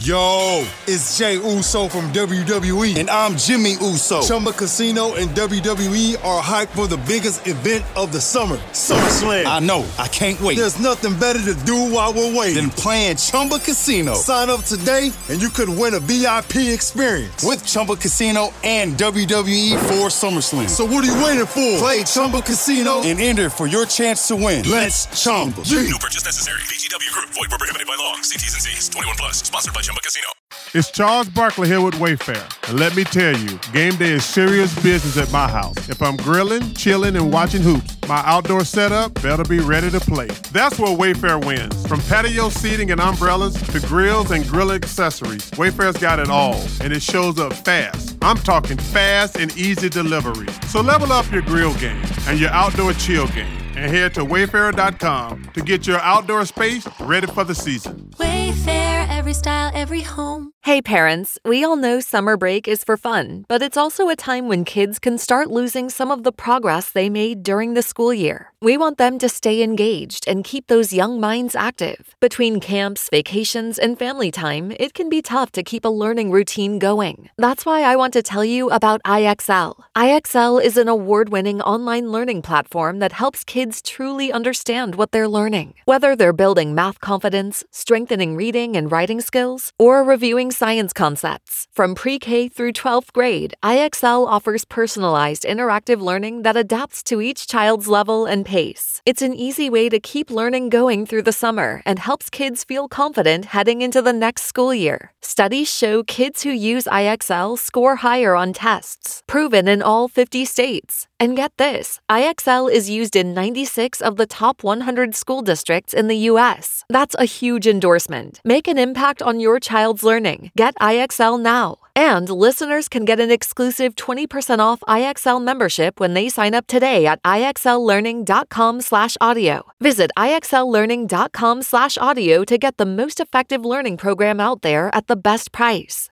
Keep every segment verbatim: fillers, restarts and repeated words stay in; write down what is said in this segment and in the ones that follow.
Yo, it's Jay Uso from W W E, and I'm Jimmy Uso. Chumba Casino and W W E are hyped for the biggest event of the summer, SummerSlam. I know, I can't wait. There's nothing better to do while we're waiting than playing Chumba Casino. Sign up today, and you could win a V I P experience with Chumba Casino and W W E for SummerSlam. So what are you waiting for? Play Chumba Casino and enter for your chance to win. Let's Chumba. No purchase necessary. V G W Group. Void where prohibited by law. See T's and C's. twenty-one plus. Sponsored by Chumba Casino. It's Charles Barkley here with Wayfair. And let me tell you, game day is serious business at my house. If I'm grilling, chilling, and watching hoops, my outdoor setup better be ready to play. That's where Wayfair wins. From patio seating and umbrellas to grills and grill accessories, Wayfair's got it all, and it shows up fast. I'm talking fast and easy delivery. So level up your grill game and your outdoor chill game, and head to wayfair dot com to get your outdoor space ready for the season. Wayfair, every style, every home. Hey parents, we all know summer break is for fun, but it's also a time when kids can start losing some of the progress they made during the school year. We want them to stay engaged and keep those young minds active. Between camps, vacations, and family time, it can be tough to keep a learning routine going. That's why I want to tell you about I X L. I X L is an award-winning online learning platform that helps kids truly understand what they're learning. Whether they're building math confidence, strengthening reading and writing skills, or reviewing science concepts. From pre-K through twelfth grade, I X L offers personalized interactive learning that adapts to each child's level and pace. It's an easy way to keep learning going through the summer and helps kids feel confident heading into the next school year. Studies show kids who use I X L score higher on tests, proven in all fifty states. And get this, I X L is used in ninety-six of the top one hundred school districts in the U S. That's a huge endorsement. Make an impact on your child's learning. Get I X L now. And listeners can get an exclusive twenty percent off I X L membership when they sign up today at ixllearning.com slash audio. Visit ixllearning.com slash audio to get the most effective learning program out there at the best price.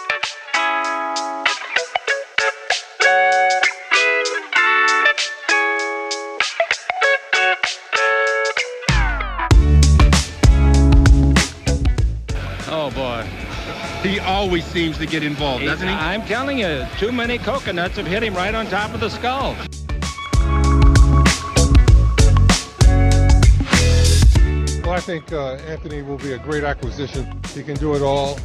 Oh, boy. He always seems to get involved, doesn't he? I'm telling you, too many coconuts have hit him right on top of the skull. Well, I think uh, Anthony will be a great acquisition. He can do it all.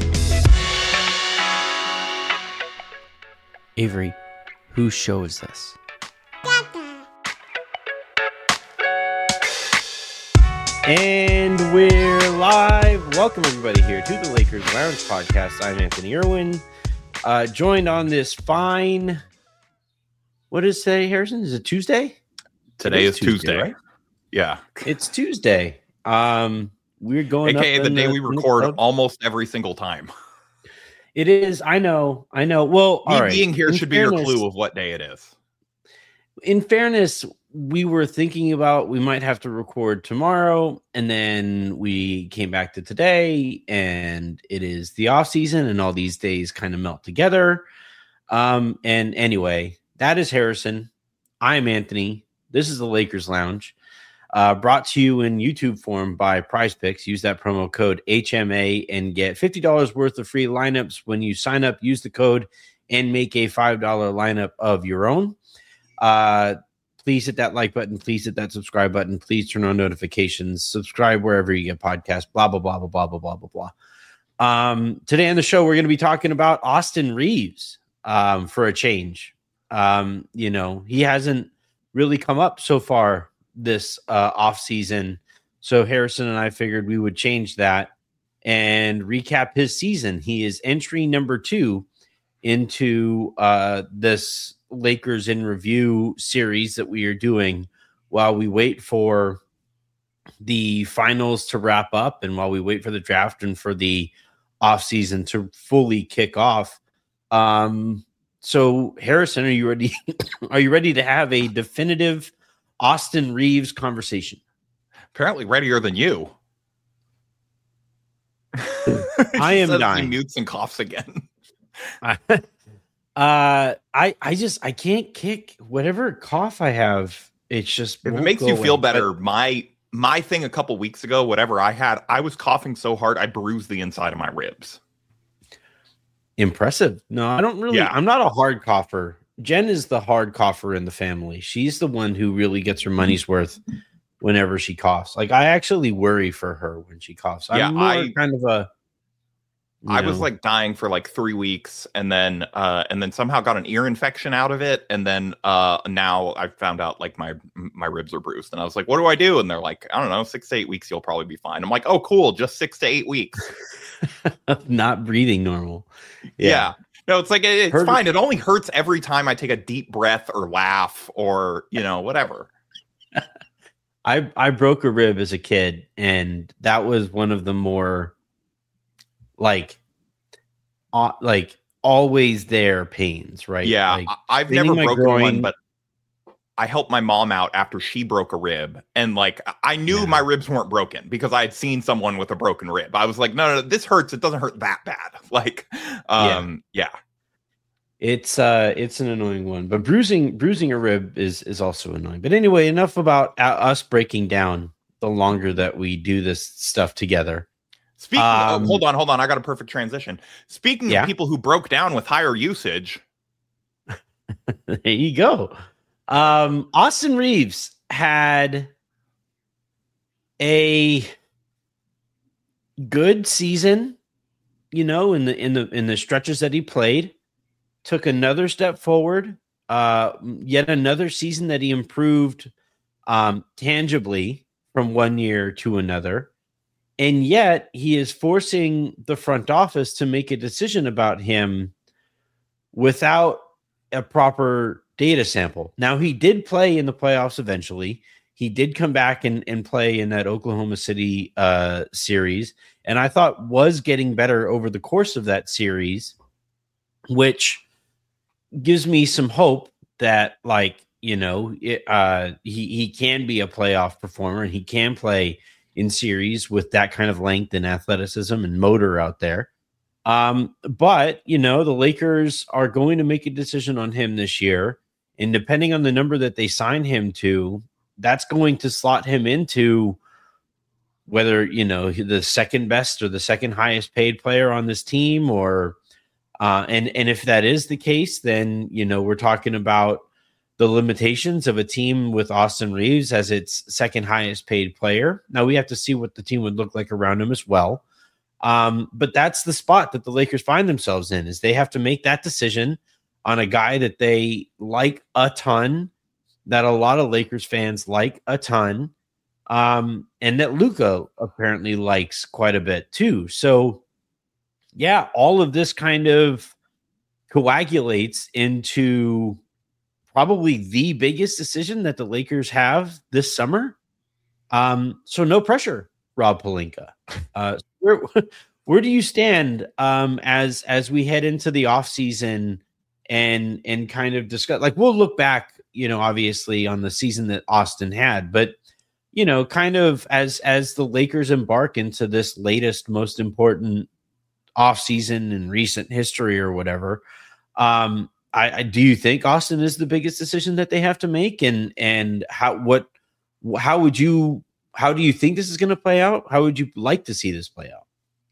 Avery, whose show is this? And we're live. Welcome, everybody, here to the Lakers Lounge Podcast. I'm Anthony Irwin, uh, joined on this fine, what is today, Harrison? Is it Tuesday? Today is, is Tuesday, Tuesday, right? Yeah. It's Tuesday. Um, we're going A K A up the day the, we record almost every single time. It is. I know. I know. Well, Me all right. being here in should fairness, be your clue of what day it is. In fairness, we were thinking about we might have to record tomorrow, and then we came back to today, and it is the off season, and all these days kind of melt together. Um, and anyway, that is Harrison. I'm Anthony. This is the Lakers Lounge, uh, brought to you in YouTube form by Prize Picks. Use that promo code H M A and get fifty dollars worth of free lineups when you sign up. Use the code and make a five dollar lineup of your own. Uh, Please hit that like button. Please hit that subscribe button. Please turn on notifications. Subscribe wherever you get podcasts. Blah, blah, blah, blah, blah, blah, blah, blah, blah. Um, today on the show, we're going to be talking about Austin Reaves um, for a change. Um, you know, he hasn't really come up so far this uh, offseason. So Harrison and I figured we would change that and recap his season. He is entry number two into uh, this Lakers in Review series that we are doing while we wait for the finals to wrap up and while we wait for the draft and for the offseason to fully kick off. Um, so Harrison, are you ready? Are you ready to have a definitive Austin Reaves conversation? Apparently readier than you. I am dying. He mutes and coughs again. Uh, I, I just, I can't kick whatever cough I have. It's just, if it makes you feel better, but my, my thing a couple weeks ago, whatever I had, I was coughing so hard I bruised the inside of my ribs. Impressive. No, I don't really. Yeah. I'm not a hard cougher. Jen is the hard cougher in the family. She's the one who really gets her money's worth whenever she coughs. Like, I actually worry for her when she coughs. I'm yeah, more I kind of a. I know. was like dying for like three weeks, and then uh, and then somehow got an ear infection out of it, and then uh, now I found out like my my ribs are bruised, and I was like, "What do I do?" And they're like, "I don't know, six to eight weeks, you'll probably be fine." I'm like, "Oh, cool, just six to eight weeks." Not breathing normal. Yeah. yeah. No, it's like, it, it's Heard fine. It only hurts every time I take a deep breath or laugh or, you know, whatever. I, I broke a rib as a kid, and that was one of the more like, uh, like always there pains, right? Yeah. Like, I've never broken groin, one, but I helped my mom out after she broke a rib, and like I knew yeah. my ribs weren't broken because I had seen someone with a broken rib. I was like, no, no, no, this hurts. It doesn't hurt that bad. Like, um, yeah. yeah. It's uh, it's an annoying one, but bruising bruising a rib is is also annoying. But anyway, enough about uh, us breaking down. The longer that we do this stuff together. Speaking, um, oh, hold on, hold on. I got a perfect transition. Speaking yeah. of people who broke down with higher usage, there you go. Um, Austin Reaves had a good season, you know, in the in the in the stretches that he played. Took another step forward. Uh, yet another season that he improved um, tangibly from one year to another, and yet he is forcing the front office to make a decision about him without a proper data sample. Now, he did play in the playoffs eventually. He did come back and, and play in that Oklahoma City uh, series, and I thought was getting better over the course of that series, which gives me some hope that, like, you know, it, uh, he, he can be a playoff performer, and he can play in series with that kind of length and athleticism and motor out there. Um, but, you know, the Lakers are going to make a decision on him this year. And depending on the number that they sign him to, that's going to slot him into whether, you know, the second best or the second highest paid player on this team, or uh, and, and if that is the case, then, you know, we're talking about the limitations of a team with Austin Reaves as its second highest paid player. Now we have to see what the team would look like around him as well. Um, but that's the spot that the Lakers find themselves in, is they have to make that decision on a guy that they like a ton, that a lot of Lakers fans like a ton, um, and that Luka apparently likes quite a bit too. So, yeah, all of this kind of coagulates into probably the biggest decision that the Lakers have this summer. Um, so no pressure, Rob Pelinka. Uh, where, where do you stand um, as as we head into the offseason and and kind of discuss, like, we'll look back, you know, obviously on the season that Austin had, but, you know, kind of as as the Lakers embark into this latest, most important offseason in recent history or whatever, um, I, I do you think Austin is the biggest decision that they have to make, and and how what how would you how do you think this is going to play out? How would you like to see this play out?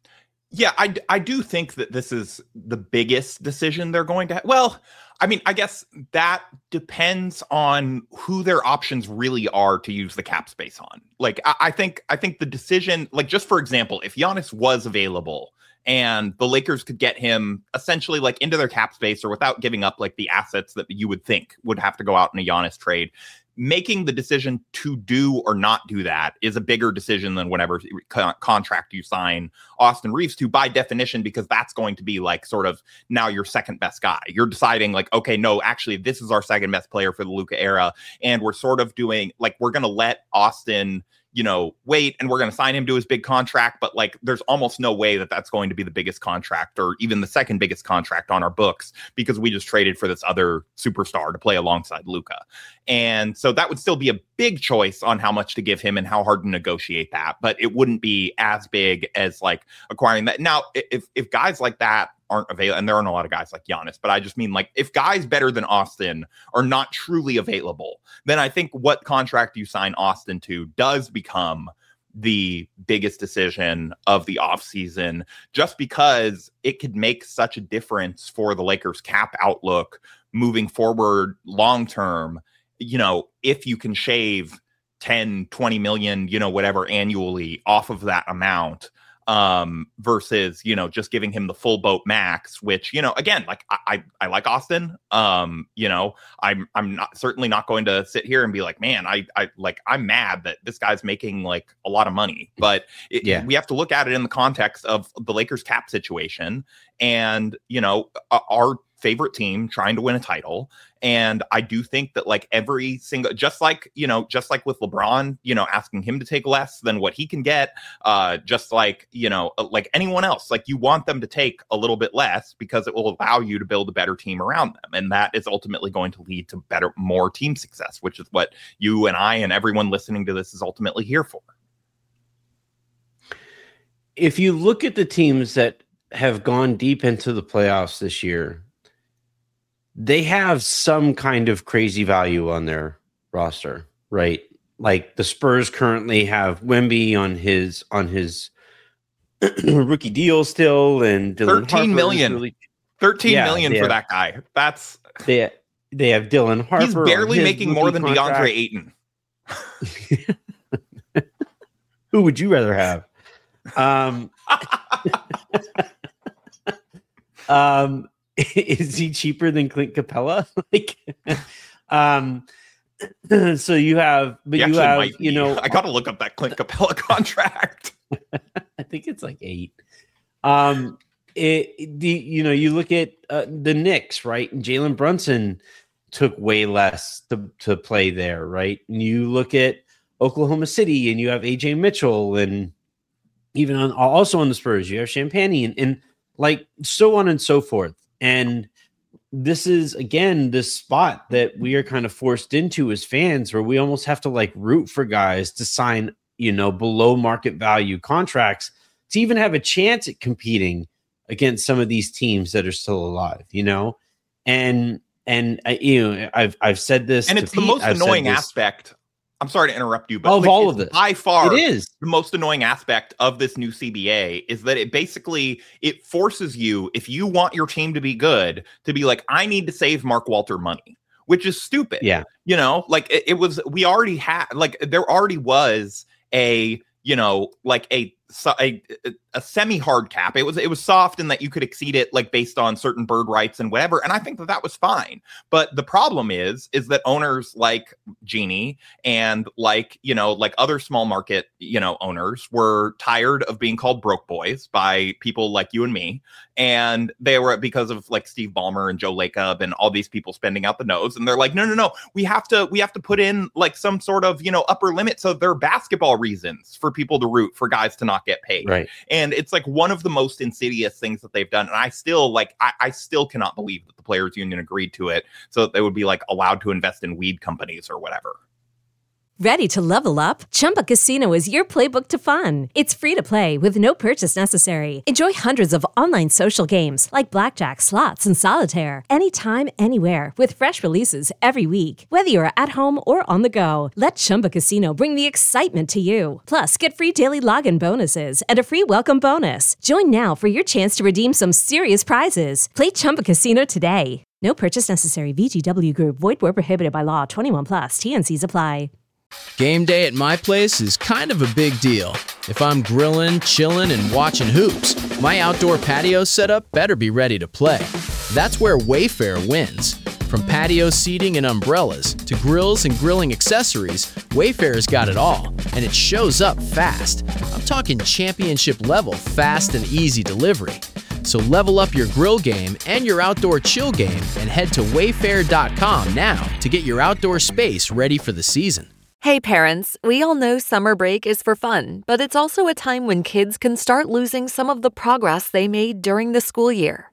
Yeah, I, I do think that this is the biggest decision they're going to have. Well, I mean, I guess that depends on who their options really are to use the cap space on. Like, I, I think I think the decision, like, just for example, if Giannis was available and the Lakers could get him essentially like into their cap space or without giving up like the assets that you would think would have to go out in a Giannis trade, making the decision to do or not do that is a bigger decision than whatever co- contract you sign Austin Reaves to, by definition, because that's going to be like sort of now your second best guy. You're deciding like, okay, no, actually, this is our second best player for the Luka era. And we're sort of doing like, we're going to let Austin, you know, wait, and we're going to sign him to his big contract. But like, there's almost no way that that's going to be the biggest contract or even the second biggest contract on our books, because we just traded for this other superstar to play alongside Luka. And so that would still be a big choice on how much to give him and how hard to negotiate that. But it wouldn't be as big as like acquiring that. Now, if if guys like that aren't available, and there aren't a lot of guys like Giannis, but I just mean like if guys better than Austin are not truly available, then I think what contract you sign Austin to does become the biggest decision of the offseason, just because it could make such a difference for the Lakers cap outlook moving forward long term. You know, if you can shave ten, twenty million, you know, whatever annually off of that amount, um, versus, you know, just giving him the full boat max, which, you know, again, like I, I, I like Austin. Um, you know, I'm, I'm not certainly not going to sit here and be like, man, I, I like, I'm mad that this guy's making like a lot of money, but it, yeah. we have to look at it in the context of the Lakers cap situation and, you know, our favorite team trying to win a title. And I do think that like every single, just like, you know, just like with LeBron, you know, asking him to take less than what he can get, uh, just like, you know, like anyone else, like you want them to take a little bit less because it will allow you to build a better team around them. And that is ultimately going to lead to better, more team success, which is what you and I and everyone listening to this is ultimately here for. If you look at the teams that have gone deep into the playoffs this year, they have some kind of crazy value on their roster, right? Like the Spurs currently have Wemby on his on his rookie deal still, and Dylan thirteen million, really, thirteen yeah, million for have, that guy. That's they they have Dylan Harper. He's barely making more than contract. DeAndre Ayton. Who would you rather have? Um, um. Is he cheaper than Clint Capella? like, um, so you have, but he you have, you be. know, I got to look up that Clint Capella contract. I think it's like eight. Um, it, the, you know, you look at uh, the Knicks, right? And Jalen Brunson took way less to, to play there, right? And you look at Oklahoma City and you have A J Mitchell, and even on also on the Spurs, you have Champagnie and, and like so on and so forth. And this is, again, this spot that we are kind of forced into as fans where we almost have to like root for guys to sign, you know, below market value contracts to even have a chance at competing against some of these teams that are still alive, you know? And, and I, you know, I've, I've said this. And it's to the Pete, most I've annoying aspect. I'm sorry to interrupt you, but of like, all of this, by far, it is the most annoying aspect of this new C B A is that it basically it forces you, if you want your team to be good, to be like, I need to save Mark Walter money, which is stupid. Yeah, you know, like it, it was. We already had like there already was a you know like a a, a semi-hard cap. It was it was soft in that you could exceed it like based on certain bird rights and whatever. And I think that that was fine. But the problem is, is that owners like Genie and like, you know, like other small market, you know, owners were tired of being called broke boys by people like you and me. And they were because of like Steve Ballmer and Joe Lacob and all these people spending out the nose. And they're like, no, no, no, we have to we have to put in like some sort of, you know, upper limit. So there are basketball reasons for people to root for guys to not get paid. Right. And it's like one of the most insidious things that they've done. And I still like I, I still cannot believe that the players union agreed to it so that they would be like allowed to invest in weed companies or whatever. Ready to level up? Chumba Casino is your playbook to fun. It's free to play with no purchase necessary. Enjoy hundreds of online social games like blackjack, slots, and solitaire anytime, anywhere with fresh releases every week. Whether you're at home or on the go, let Chumba Casino bring the excitement to you. Plus, get free daily login bonuses and a free welcome bonus. Join now for your chance to redeem some serious prizes. Play Chumba Casino today. No purchase necessary. V G W Group. Void where prohibited by law. twenty-one plus. T N Cs apply. Game day at my place is kind of a big deal. If I'm grilling, chilling, and watching hoops, my outdoor patio setup better be ready to play. That's where Wayfair wins. From patio seating and umbrellas to grills and grilling accessories, Wayfair's got it all, and it shows up fast. I'm talking championship level fast and easy delivery. So level up your grill game and your outdoor chill game and head to wayfair dot com now to get your outdoor space ready for the season. Hey parents, we all know summer break is for fun, but it's also a time when kids can start losing some of the progress they made during the school year.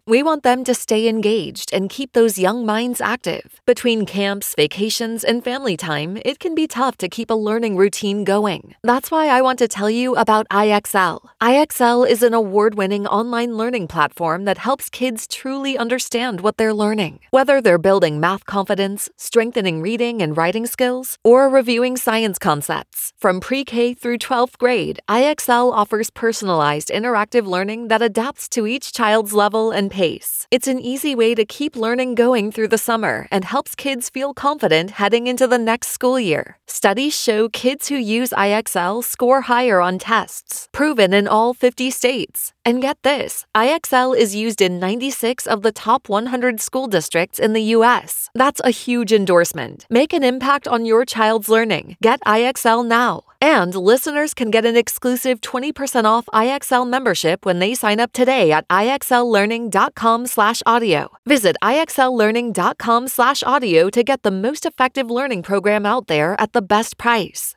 We want them to stay engaged and keep those young minds active. Between camps, vacations, and family time, it can be tough to keep a learning routine going. That's why I want to tell you about I X L. I X L is an award-winning online learning platform that helps kids truly understand what they're learning. Whether they're building math confidence, strengthening reading and writing skills, or reviewing science concepts. From pre-K through twelfth grade, I X L offers personalized interactive learning that adapts to each child's level and pace. It's an easy way to keep learning going through the summer and helps kids feel confident heading into the next school year. Studies show kids who use I X L score higher on tests, proven in all fifty states. And get this, I X L is used in ninety-six of the top one hundred school districts in the U S. That's a huge endorsement. Make an impact on your child's learning. Get I X L now. And listeners can get an exclusive twenty percent off I X L membership when they sign up today at ixllearning.com slash audio. Visit ixllearning.com slash audio to get the most effective learning program out there at the best price.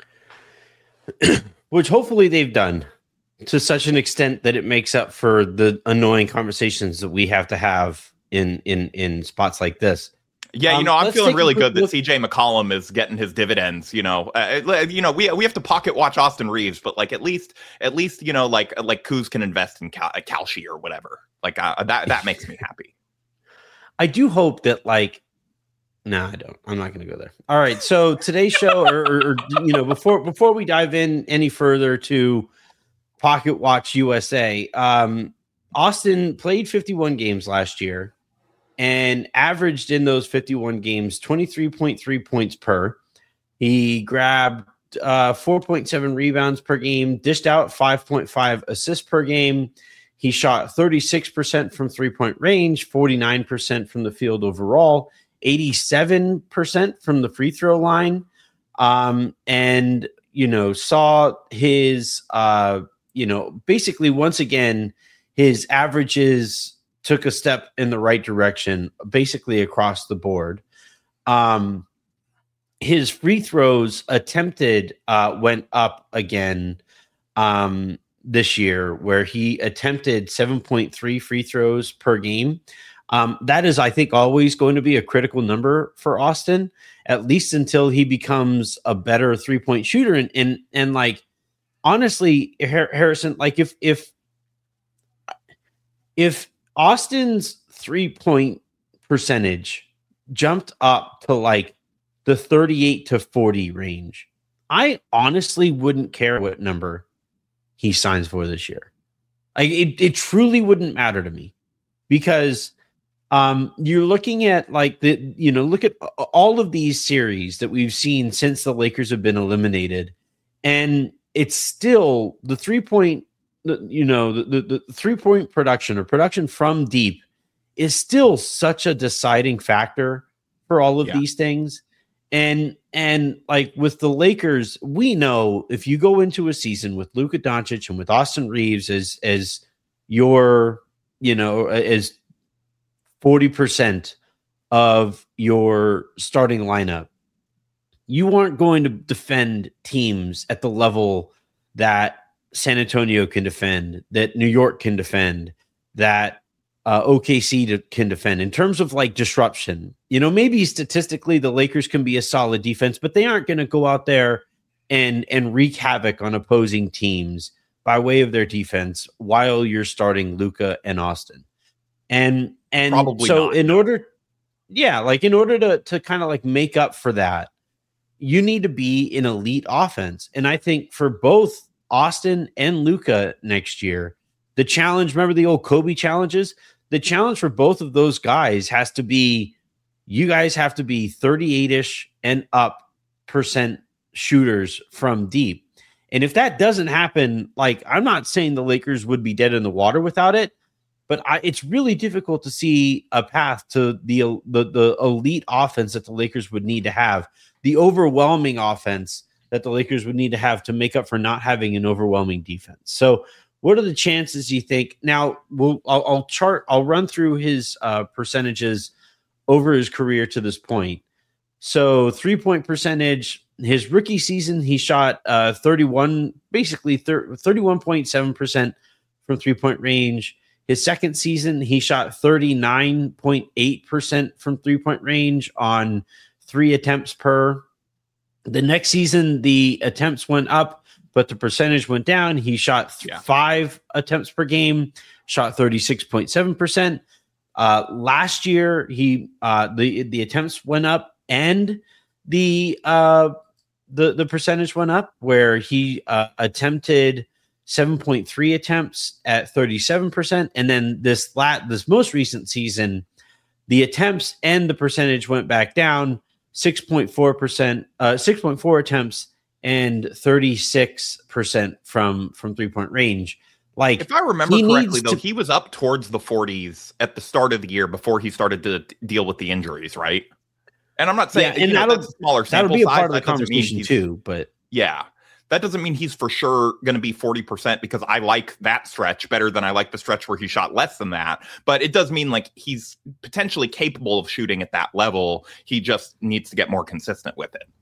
Which hopefully they've done to such an extent that it makes up for the annoying conversations that we have to have in in in spots like this. Yeah, you Um, know, I'm let's feeling take a really quick good that look- C J McCollum is getting his dividends. You know, uh, you know, we we have to pocket watch Austin Reeves, but like at least at least you know, like like Kuz can invest in Cal- Kalshi or whatever. Like uh, that that makes me happy. I do hope that, like, no, I don't. I'm not going to go there. All right. So today's show, or, or, or you know, before before we dive in any further to Pocket Watch U S A, um, Austin played fifty-one games last year and averaged in those fifty-one games twenty-three point three points per. He grabbed uh, four point seven rebounds per game, dished out five point five assists per game. He shot thirty-six percent from three-point range, forty-nine percent from the field overall, eighty-seven percent from the free throw line, um, and, you know, saw his, uh, you know, basically once again, his averages took a step in the right direction, basically across the board. Um, his free throws attempted uh, went up again um, this year, where he attempted seven point three free throws per game. Um, that is, I think, always going to be a critical number for Austin, at least until he becomes a better three-point shooter. And and and like, honestly, Harrison, like if if if Austin's three-point percentage jumped up to like the thirty-eight to forty range, I honestly wouldn't care what number he signs for this year. Like it, it truly wouldn't matter to me, because um, you're looking at like the, you know, look at all of these series that we've seen since the Lakers have been eliminated, and it's still the three point, you know, the, the, the three point production or production from deep is still such a deciding factor for all of Yeah. these things. And and like with the Lakers, we know if you go into a season with Luka Doncic and with Austin Reeves as as your, you know, as forty percent of your starting lineup, you aren't going to defend teams at the level that San Antonio can defend, that New York can defend, that Uh, O K C to, can defend in terms of like disruption. You know, maybe statistically the Lakers can be a solid defense, but they aren't going to go out there and and wreak havoc on opposing teams by way of their defense while you're starting Luka and Austin. And and Probably so not, in no. order, yeah, like in order to to kind of like make up for that, you need to be an elite offense. And I think for both Austin and Luka next year, the challenge, remember the old Kobe challenges? The challenge for both of those guys has to be, you guys have to be thirty-eight-ish and up percent shooters from deep. And if that doesn't happen, like, I'm not saying the Lakers would be dead in the water without it, but I, it's really difficult to see a path to the, the, the elite offense that the Lakers would need to have, the overwhelming offense that the Lakers would need to have to make up for not having an overwhelming defense. So, what are the chances you think? Now, we'll I'll, I'll chart. I'll run through his uh, percentages over his career to this point. So, three point percentage. His rookie season, he shot uh, thirty-one, basically thirty-one point seven percent from three point range. His second season, he shot thirty-nine point eight percent from three-point range on three attempts per. The next season, the attempts went up, but the percentage went down. He shot th- yeah. five attempts per game, shot thirty-six point seven percent. Uh, last year, he uh, the the attempts went up and the uh, the the percentage went up, where he uh, attempted seven point three attempts at thirty-seven percent, and then this lat this most recent season, the attempts and the percentage went back down six point four percent, uh, six point four attempts and thirty-six percent from from three point range. Like, if I remember correctly, though, to, he was up towards the forties at the start of the year before he started to d- deal with the injuries, right? And I'm not saying yeah, and know, that'll, that's a smaller sample that'll be a size. part of the that conversation too. But yeah, that doesn't mean he's for sure going to be forty percent, because I like that stretch better than I like the stretch where he shot less than that. But it does mean like he's potentially capable of shooting at that level. He just needs to get more consistent with it.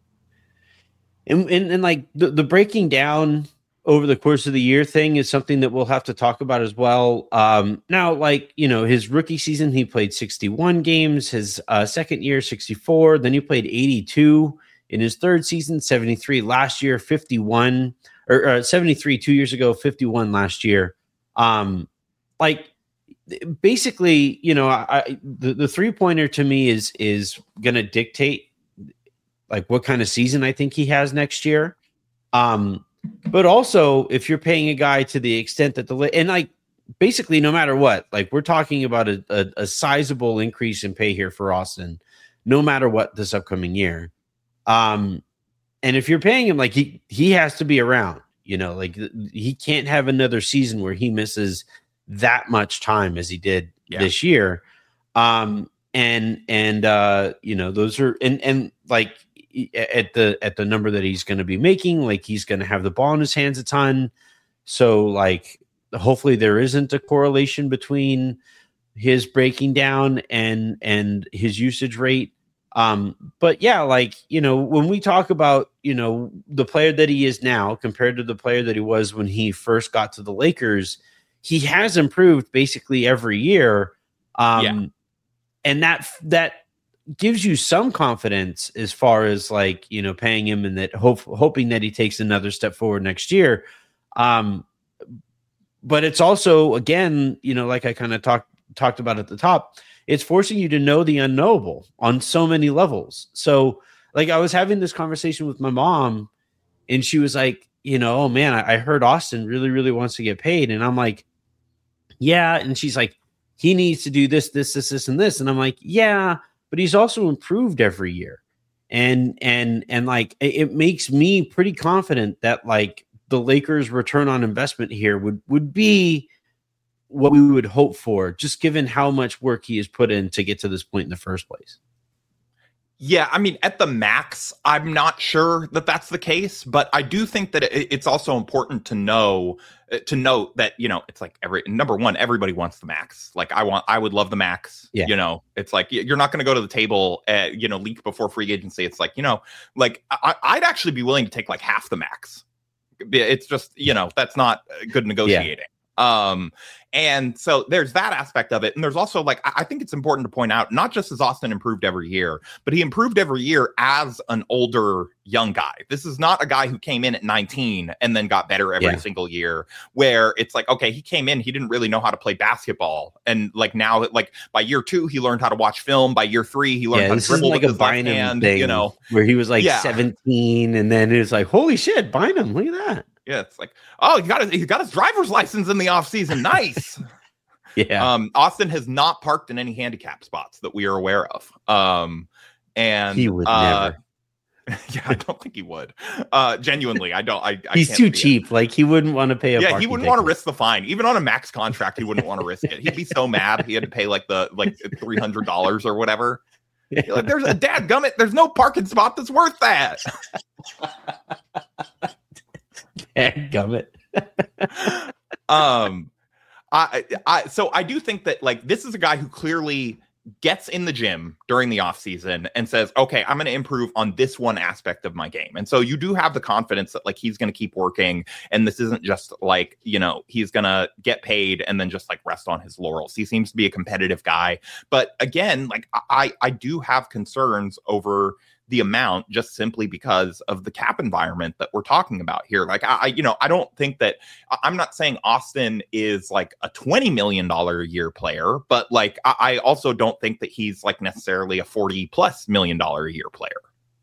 And and, and like the, the breaking down over the course of the year thing is something that we'll have to talk about as well. Um, now, like, you know, his rookie season, he played sixty-one games, his uh, second year, sixty-four. Then he played eighty-two in his third season, seventy-three last year, fifty-one or uh, seventy-three two years ago, fifty-one last year. Um, like basically, you know, I, I the, the three pointer to me is, is going to dictate like what kind of season I think he has next year. Um, But also, if you're paying a guy to the extent that the and like basically no matter what, like we're talking about a, a, a sizable increase in pay here for Austin, no matter what this upcoming year. Um, and if you're paying him, like he he has to be around, you know, like he can't have another season where he misses that much time as he did yeah. this year. Um, and and uh, you know, those are and and like. at the at the number that he's going to be making, like he's going to have the ball in his hands a ton. So like hopefully there isn't a correlation between his breaking down and and his usage rate. Um, but yeah, like, you know, when we talk about, you know, the player that he is now compared to the player that he was when he first got to the Lakers, he has improved basically every year. Um, yeah. And that that gives you some confidence as far as like, you know, paying him and that hope, hoping that he takes another step forward next year. Um, but it's also, again, you know, like I kind of talked, talked about at the top, it's forcing you to know the unknowable on so many levels. So like I was having this conversation with my mom and she was like, you know, oh man, I, I heard Austin really, really wants to get paid. And I'm like, yeah. And she's like, he needs to do this, this, this, this, and this. And I'm like, yeah, but he's also improved every year. And, and, and like, it, it makes me pretty confident that like the Lakers return on investment here would, would be what we would hope for, just given how much work he has put in to get to this point in the first place. Yeah, I mean, at the max, I'm not sure that that's the case, but I do think that it, it's also important to know, to note that, you know, it's like every number one, everybody wants the max. Like I want, I would love the max. Yeah. You know, it's like you're not going to go to the table, at, you know, leak before free agency. It's like, you know, like I, I'd actually be willing to take like half the max. It's just, you know, that's not good negotiating. Yeah. Um, and so there's that aspect of it. And there's also like, I think it's important to point out, not just has Austin improved every year, but he improved every year as an older young guy. This is not a guy who came in at nineteen and then got better every yeah. single year, where it's like, okay, he came in, he didn't really know how to play basketball. And like now, like by year two, he learned how to watch film. By year three, he learned yeah, how to dribble like with a his left Bynum hand, thing, you know, where he was like yeah. seventeen. And then it was like, holy shit, Bynum, look at that. Yeah, it's like, oh, he got his, he got his driver's license in the offseason. Nice. yeah. Um, Austin has not parked in any handicap spots that we are aware of. Um, and he would uh, never. Yeah, I don't think he would. Uh, genuinely, I don't. I, I He's can't too cheap. It. Like he wouldn't want to pay a. Yeah, he wouldn't want to risk the fine. Even on a max contract, he wouldn't want to risk it. He'd be so mad. He had to pay like the like three hundred dollars or whatever. Yeah. Like, there's a dad gummit. There's no parking spot that's worth that. Dad gummit. um, I, I, so I do think that like this is a guy who clearly gets in the gym during the off season and says, okay, I'm going to improve on this one aspect of my game. And so you do have the confidence that like he's going to keep working. And this isn't just like, you know, he's going to get paid and then just like rest on his laurels. He seems to be a competitive guy. But again, like I, I do have concerns over the amount just simply because of the cap environment that we're talking about here. Like, I, you know, I don't think that I'm not saying Austin is like a twenty million dollars a year player, but like, I, I also don't think that he's like necessarily a forty plus million dollar a year player.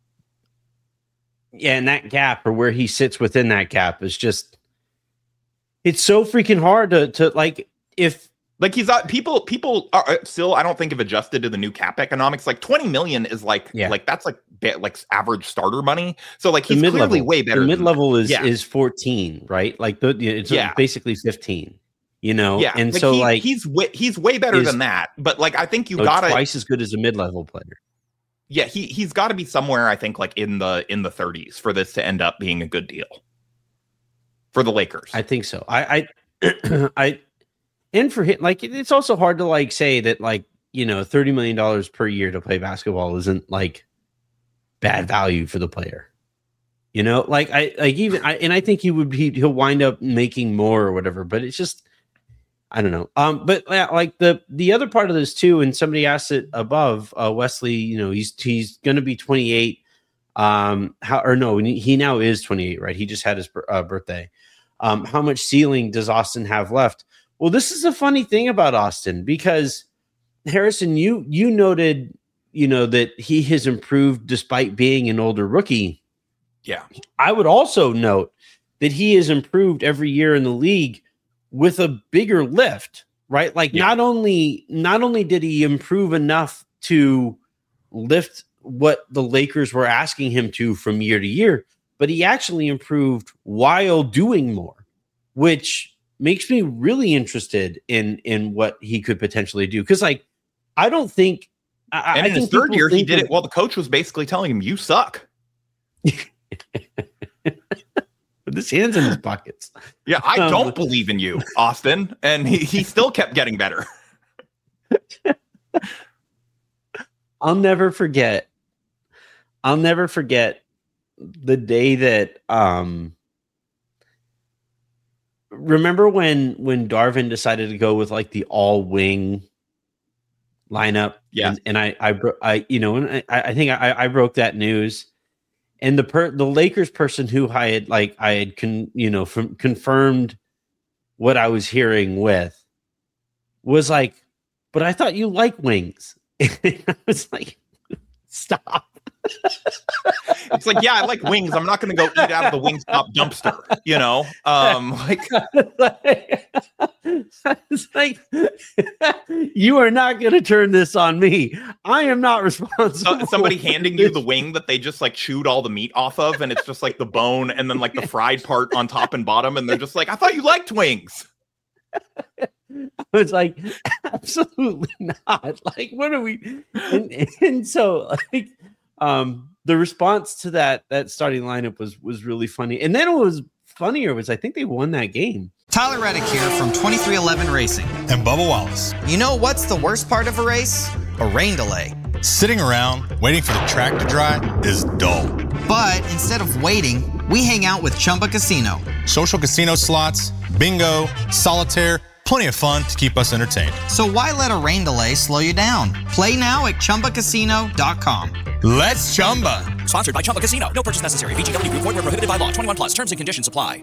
Yeah. And that gap or where he sits within that gap is just, it's so freaking hard to, to like, if, Like he's not people, people are still, I don't think have adjusted to the new cap economics. Like twenty million is like, yeah. like that's like, like average starter money. So like he's clearly way better. The mid-level is, yeah. is fourteen, right? Like the, it's yeah. basically fifteen, you know? Yeah. And like so he, like, he's way, he's way better is, than that. But like, I think you so gotta twice as good as a mid-level player. Yeah. He, he's gotta be somewhere, I think like in the, in the thirties for this to end up being a good deal for the Lakers. I think so. I, I, I, And for him, like, it's also hard to like say that, like, you know, thirty million dollars per year to play basketball isn't like bad value for the player. You know, like I like even I and I think he would he, he'll wind up making more or whatever. But it's just I don't know. Um, but yeah, like the the other part of this too, and somebody asked it above, uh, Wesley. You know, he's he's going to be twenty-eight. Um, how or no, he now is twenty-eight, right? He just had his uh, birthday. Um, how much ceiling does Austin have left? Well, this is a funny thing about Austin because Harrison, you you noted, you know, that he has improved despite being an older rookie. Yeah. I would also note that he has improved every year in the league with a bigger lift, right? Like yeah. not only not only did he improve enough to lift what the Lakers were asking him to from year to year, but he actually improved while doing more, which makes me really interested in in what he could potentially do. Because, like, I don't think. I, and I in think his third year, he did that, it while the coach was basically telling him, "You suck." With his hands in his pockets. Yeah, I um, don't believe in you, Austin, and he he still kept getting better. I'll never forget. I'll never forget the day that. Um, Remember when when Darvin decided to go with like the all wing lineup? Yeah, and, and I I I you know and I, I think I, I broke that news, and the per the Lakers person who I had like I had con, you know from, confirmed what I was hearing with was like, but I thought you like wings. And I was like, stop. It's like, yeah, I like wings. I'm not going to go eat out of the Wingstop dumpster, you know? Um, like, it's like, you are not going to turn this on me. I am not responsible. So, somebody handing you the wing that they just like chewed all the meat off of, and it's just like the bone and then like the fried part on top and bottom, and they're just like, I thought you liked wings. I was like, absolutely not. Like, what are we? And, and so, like, um, the response to that that starting lineup was was really funny. And then what was funnier was I think they won that game. Tyler Reddick here from twenty-three eleven Racing. And Bubba Wallace. You know what's the worst part of a race? A rain delay. Sitting around waiting for the track to dry is dull. But instead of waiting, we hang out with Chumba Casino. Social casino slots, bingo, solitaire, plenty of fun to keep us entertained. So why let a rain delay slow you down? Play now at Chumba Casino dot com. Let's Chumba. Sponsored by Chumba Casino. No purchase necessary. V G W Group. Void where prohibited by law. twenty-one plus. Terms and conditions apply.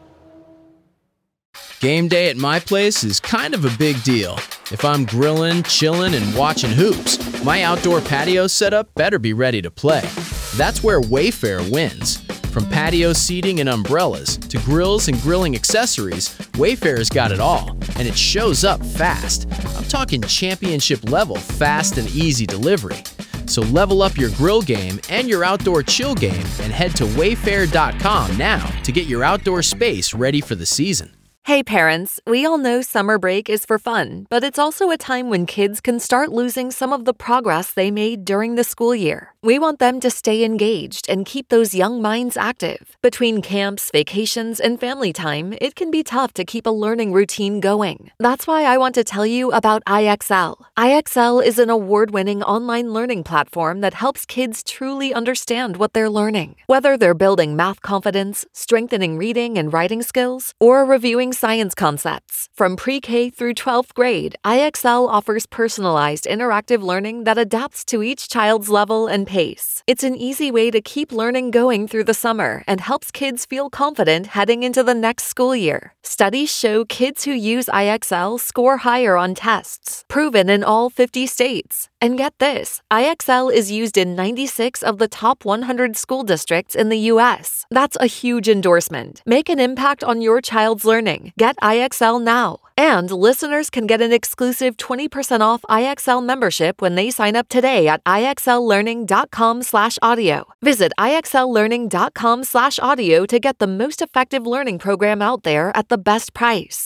Game day at my place is kind of a big deal. If I'm grilling, chilling, and watching hoops, my outdoor patio setup better be ready to play. That's where Wayfair wins. From patio seating and umbrellas to grills and grilling accessories, Wayfair's got it all, and it shows up fast. I'm talking championship level fast and easy delivery. So level up your grill game and your outdoor chill game and head to wayfair dot com now to get your outdoor space ready for the season. Hey parents, we all know summer break is for fun, but it's also a time when kids can start losing some of the progress they made during the school year. We want them to stay engaged and keep those young minds active. Between camps, vacations, and family time, it can be tough to keep a learning routine going. That's why I want to tell you about I X L. I X L is an award-winning online learning platform that helps kids truly understand what they're learning. Whether they're building math confidence, strengthening reading and writing skills, or reviewing science concepts. From pre-K through twelfth grade, I X L offers personalized interactive learning that adapts to each child's level and pace. It's an easy way to keep learning going through the summer and helps kids feel confident heading into the next school year. Studies show kids who use I X L score higher on tests, proven in all fifty states. And get this, I X L is used in ninety-six of the top one hundred school districts in the U S. That's a huge endorsement. Make an impact on your child's learning. Get I X L now. And listeners can get an exclusive twenty percent off I X L membership when they sign up today at ixllearning.com slash audio. Visit ixllearning.com slash audio to get the most effective learning program out there at the best price.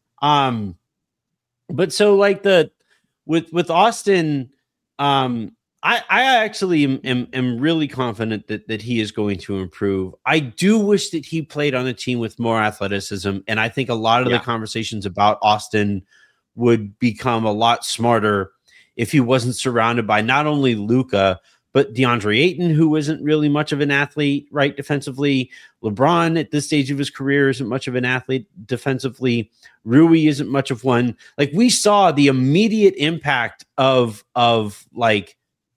Um, but so like the, with, with Austin, um, I, I actually am, am, am really confident that, that he is going to improve. I do wish that he played on a team with more athleticism. And I think a lot of yeah. the conversations about Austin would become a lot smarter if he wasn't surrounded by not only Luka, but DeAndre Ayton, who isn't really much of an athlete, right? Defensively, LeBron at this stage of his career isn't much of an athlete defensively. Rui isn't much of one. Like we saw the immediate impact of, of like,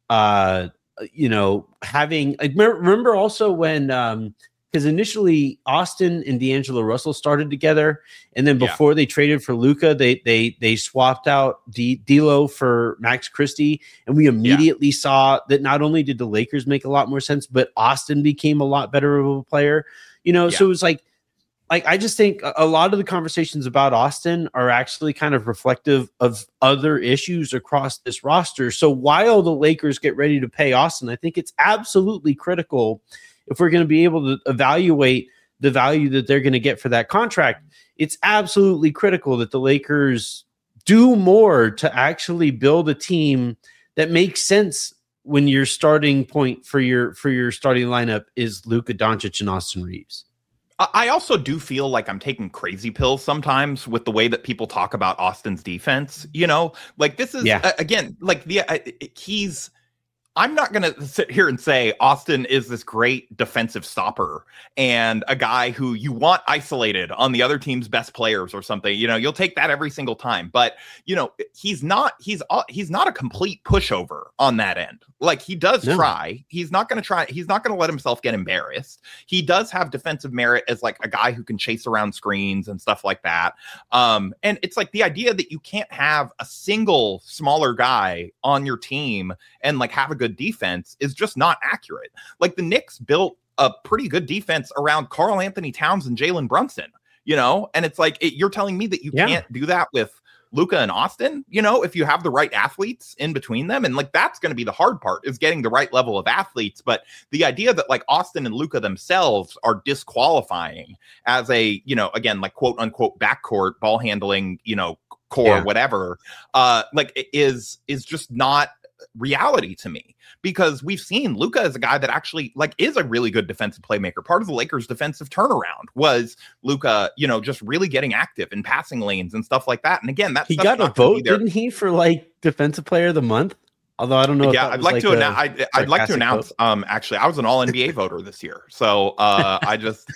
uh you know having like remember also when um because initially Austin and D'Angelo Russell started together, and then before yeah. they traded for Luka, they they they swapped out D- D'Lo for Max Christie, and we immediately yeah. saw that not only did the Lakers make a lot more sense, but Austin became a lot better of a player, you know yeah. so it was like Like, I just think a lot of the conversations about Austin are actually kind of reflective of other issues across this roster. So while the Lakers get ready to pay Austin, I think it's absolutely critical if we're going to be able to evaluate the value that they're going to get for that contract. It's absolutely critical that the Lakers do more to actually build a team that makes sense when your starting point for your for your starting lineup is Luka Doncic and Austin Reeves. I also do feel like I'm taking crazy pills sometimes with the way that people talk about Austin's defense. You know, like this is, yeah. uh, again, like the uh, he's, I'm not going to sit here and say Austin is this great defensive stopper and a guy who you want isolated on the other team's best players or something. You know, you'll take that every single time. But, you know, he's not he's uh, he's not a complete pushover on that end. Like he does no. try. He's not going to try. He's not going to let himself get embarrassed. He does have defensive merit as like a guy who can chase around screens and stuff like that. Um, and it's like the idea that you can't have a single smaller guy on your team and like have a good defense is just not accurate. Like the Knicks built a pretty good defense around Karl Anthony Towns and Jalen Brunson, you know, and it's like it, you're telling me that you yeah. can't do that with Luka and Austin, you know, if you have the right athletes in between them. And like that's going to be the hard part, is getting the right level of athletes. But the idea that like Austin and Luka themselves are disqualifying as a, you know, again, like quote unquote backcourt ball handling, you know, core, yeah. whatever, uh, like it is is just not reality to me, because we've seen Luka as a guy that actually like is a really good defensive playmaker. Part of the Lakers' defensive turnaround was Luka, you know, just really getting active in passing lanes and stuff like that. And again, that he got a vote, didn't he, for like defensive player of the month? Although I don't know. Yeah, I'd like, like to announce. I'd, I'd like to announce. Vote. Um, actually, I was an All N B A voter this year, so uh, I just.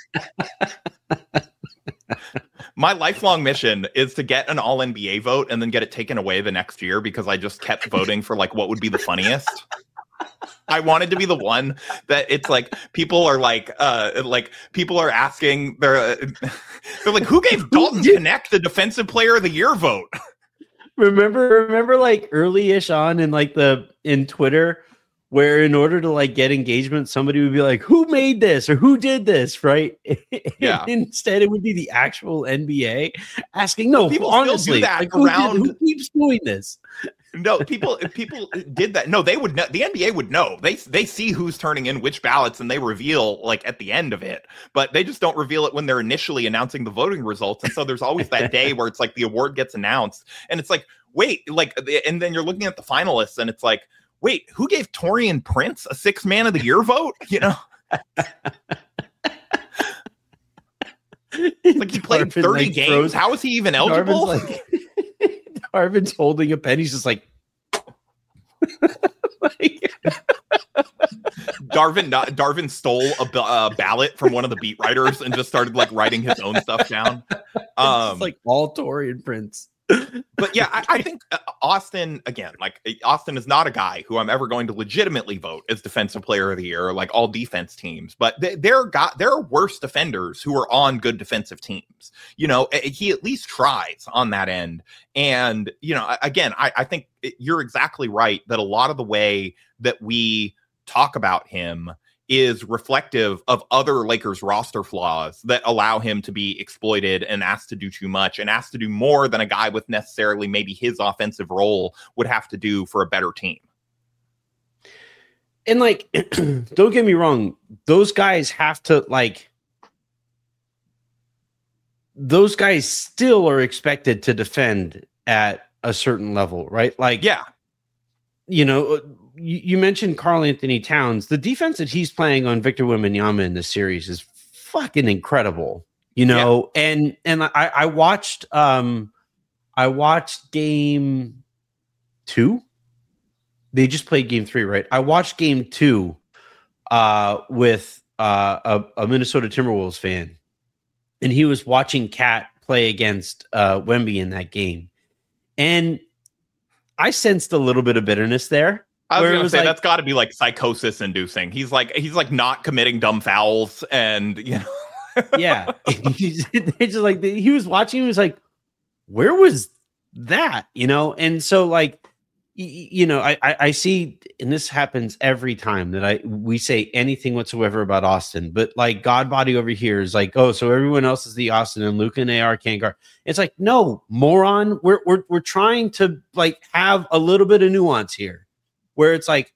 My lifelong mission is to get an All N B A vote and then get it taken away the next year, because I just kept voting for like what would be the funniest. I wanted to be the one that it's like people are like uh like people are asking they're uh, they're like, who gave Dalton Knecht the defensive player of the year vote? Remember remember like early-ish on in like the in Twitter where in order to like get engagement, somebody would be like, who made this or who did this, right? Yeah. Instead, it would be the actual N B A asking, no, people honestly, still do that like, who, around. did, who keeps doing this? No, people people did that. No, they would know. The N B A would know. They they see who's turning in which ballots and they reveal like at the end of it. But they just don't reveal it when they're initially announcing the voting results. And so there's always that day where it's like the award gets announced and it's like, wait, like, and then you're looking at the finalists and it's like, wait, who gave Taurean Prince a six man of the year vote? You know, like he played Darvin, thirty like, games. throws, How is he even eligible? Darvin's like, Darvin's holding a pen. He's just like, like Darvin, Darvin stole a uh, ballot from one of the beat writers and just started like writing his own stuff down. Um, it's like all Taurean Prince. But yeah, I, I think uh, Austin, again, like Austin is not a guy who I'm ever going to legitimately vote as defensive player of the year, like all defense teams. But th- there got there are worse defenders who are on good defensive teams. You know, he at least tries on that end. And, you know, again, I, I think you're exactly right that a lot of the way that we talk about him is reflective of other Lakers roster flaws that allow him to be exploited and asked to do too much and asked to do more than a guy with necessarily maybe his offensive role would have to do for a better team. And like, don't get me wrong, those guys have to like, those guys still are expected to defend at a certain level, right? Like, yeah, you know, you, you mentioned Karl Anthony Towns. The defense that he's playing on Victor Wembanyama in this series is fucking incredible, you know. Yeah. And and I, I watched um I watched game two. They just played game three, right? I watched game two uh, with uh, a, a Minnesota Timberwolves fan, and he was watching Cat play against uh, Wemby in that game, and I sensed a little bit of bitterness there. I was going to say like, that's got to be like psychosis inducing. He's like he's like not committing dumb fouls, and you know, yeah, he's just like he was watching. He was like, "Where was that?" You know, and so like, y- you know, I, I I see, and this happens every time that I we say anything whatsoever about Austin, but like Godbody over here is like, "Oh, so everyone else is the Austin and Luka and A R can't guard." It's like, no, moron. We're we're we're trying to like have a little bit of nuance here. Where it's like,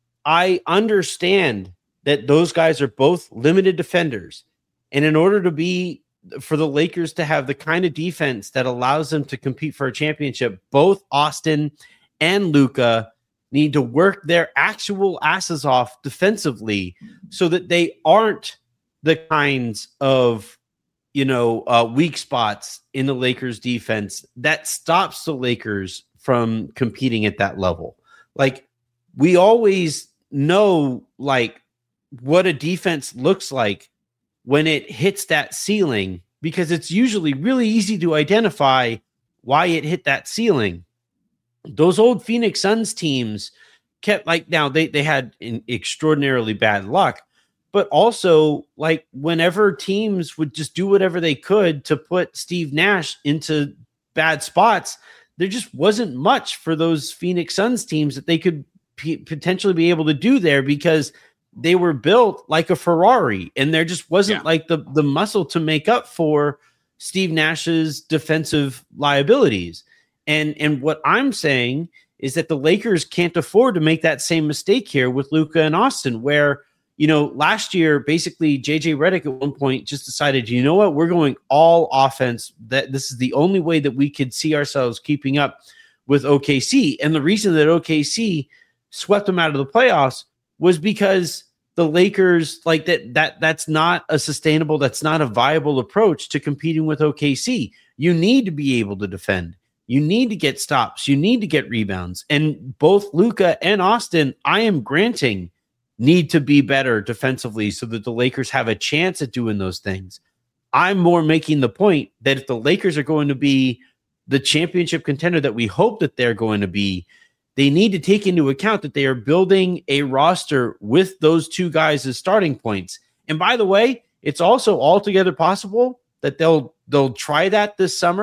I understand that those guys are both limited defenders. And in order to be, for the Lakers to have the kind of defense that allows them to compete for a championship, both Austin and Luka need to work their actual asses off defensively so that they aren't the kinds of, you know, uh, weak spots in the Lakers defense that stops the Lakers from competing at that level. Like, we always know like what a defense looks like when it hits that ceiling, because it's usually really easy to identify why it hit that ceiling. Those old Phoenix Suns teams kept like, now they, they had an extraordinarily bad luck, but also like whenever teams would just do whatever they could to put Steve Nash into bad spots, there just wasn't much for those Phoenix Suns teams that they could potentially be able to do there, because they were built like a Ferrari and there just wasn't yeah. like the, the muscle to make up for Steve Nash's defensive liabilities. And, and what I'm saying is that the Lakers can't afford to make that same mistake here with Luka and Austin, where, you know, last year, basically J J Redick at one point just decided, you know what, we're going all offense. That this is the only way that we could see ourselves keeping up with O K C. And the reason that O K C swept them out of the playoffs was because the Lakers, like that, that that's not a sustainable, that's not a viable approach to competing with O K C. You need to be able to defend. You need to get stops. You need to get rebounds. And both Luka and Austin, I am granting, need to be better defensively so that the Lakers have a chance at doing those things. I'm more making the point that if the Lakers are going to be the championship contender that we hope that they're going to be, they need to take into account that they are building a roster with those two guys as starting points. And by the way, it's also altogether possible that they'll they'll try that this summer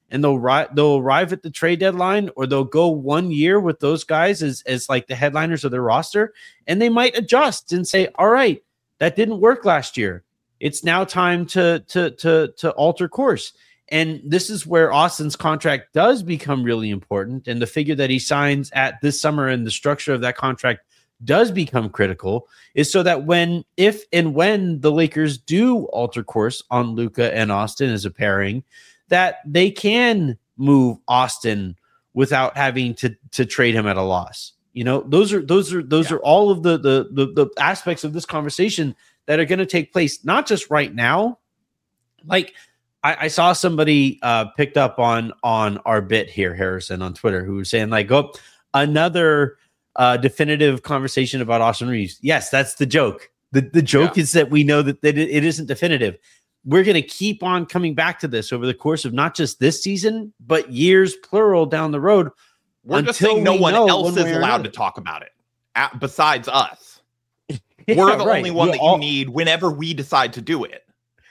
and they'll ri- they'll arrive at the trade deadline, or they'll go one year with those guys as as like the headliners of their roster, and they might adjust and say, all right, that didn't work last year. It's now time to to to to alter course. And this is where Austin's contract does become really important, and the figure that he signs at this summer and the structure of that contract does become critical, is so that when, if and when the Lakers do alter course on Luka and Austin as a pairing, that they can move Austin without having to to trade him at a loss. You know, those are those are those yeah. are all of the, the the the aspects of this conversation that are going to take place, not just right now. Like I, I saw somebody uh, picked up on on our bit here, Harrison, on Twitter, who was saying like, "Oh, another." Uh, definitive conversation about Austin Reaves." Yes, that's the joke. The the joke yeah. is that we know that, that it, it isn't definitive. We're going to keep on coming back to this over the course of not just this season, but years plural down the road. We're just saying no one else is allowed to talk about it at, besides us. yeah, We're the right. only one We're that all... you need whenever we decide to do it.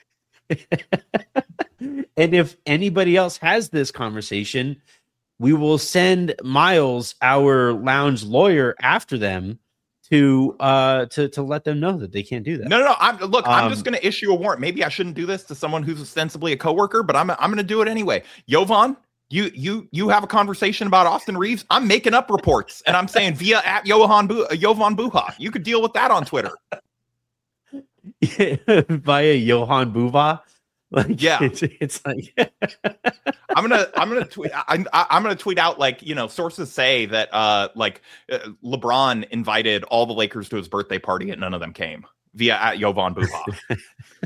And if anybody else has this conversation, we will send Miles, our lounge lawyer, after them to uh to to let them know that they can't do that. No, no, no. I'm look. Um, I'm just going to issue a warrant. Maybe I shouldn't do this to someone who's ostensibly a coworker, but I'm I'm going to do it anyway. Jovan, you you you have a conversation about Austin Reaves. I'm making up reports, and I'm saying via at Johan Bu- Jovan Buha. You could deal with that on Twitter via Johan Buha. Like, yeah, it's, it's like I'm gonna I'm gonna tweet I'm I'm gonna tweet out, like, you know, sources say that uh like uh, LeBron invited all the Lakers to his birthday party and none of them came, via at Jovan Buha.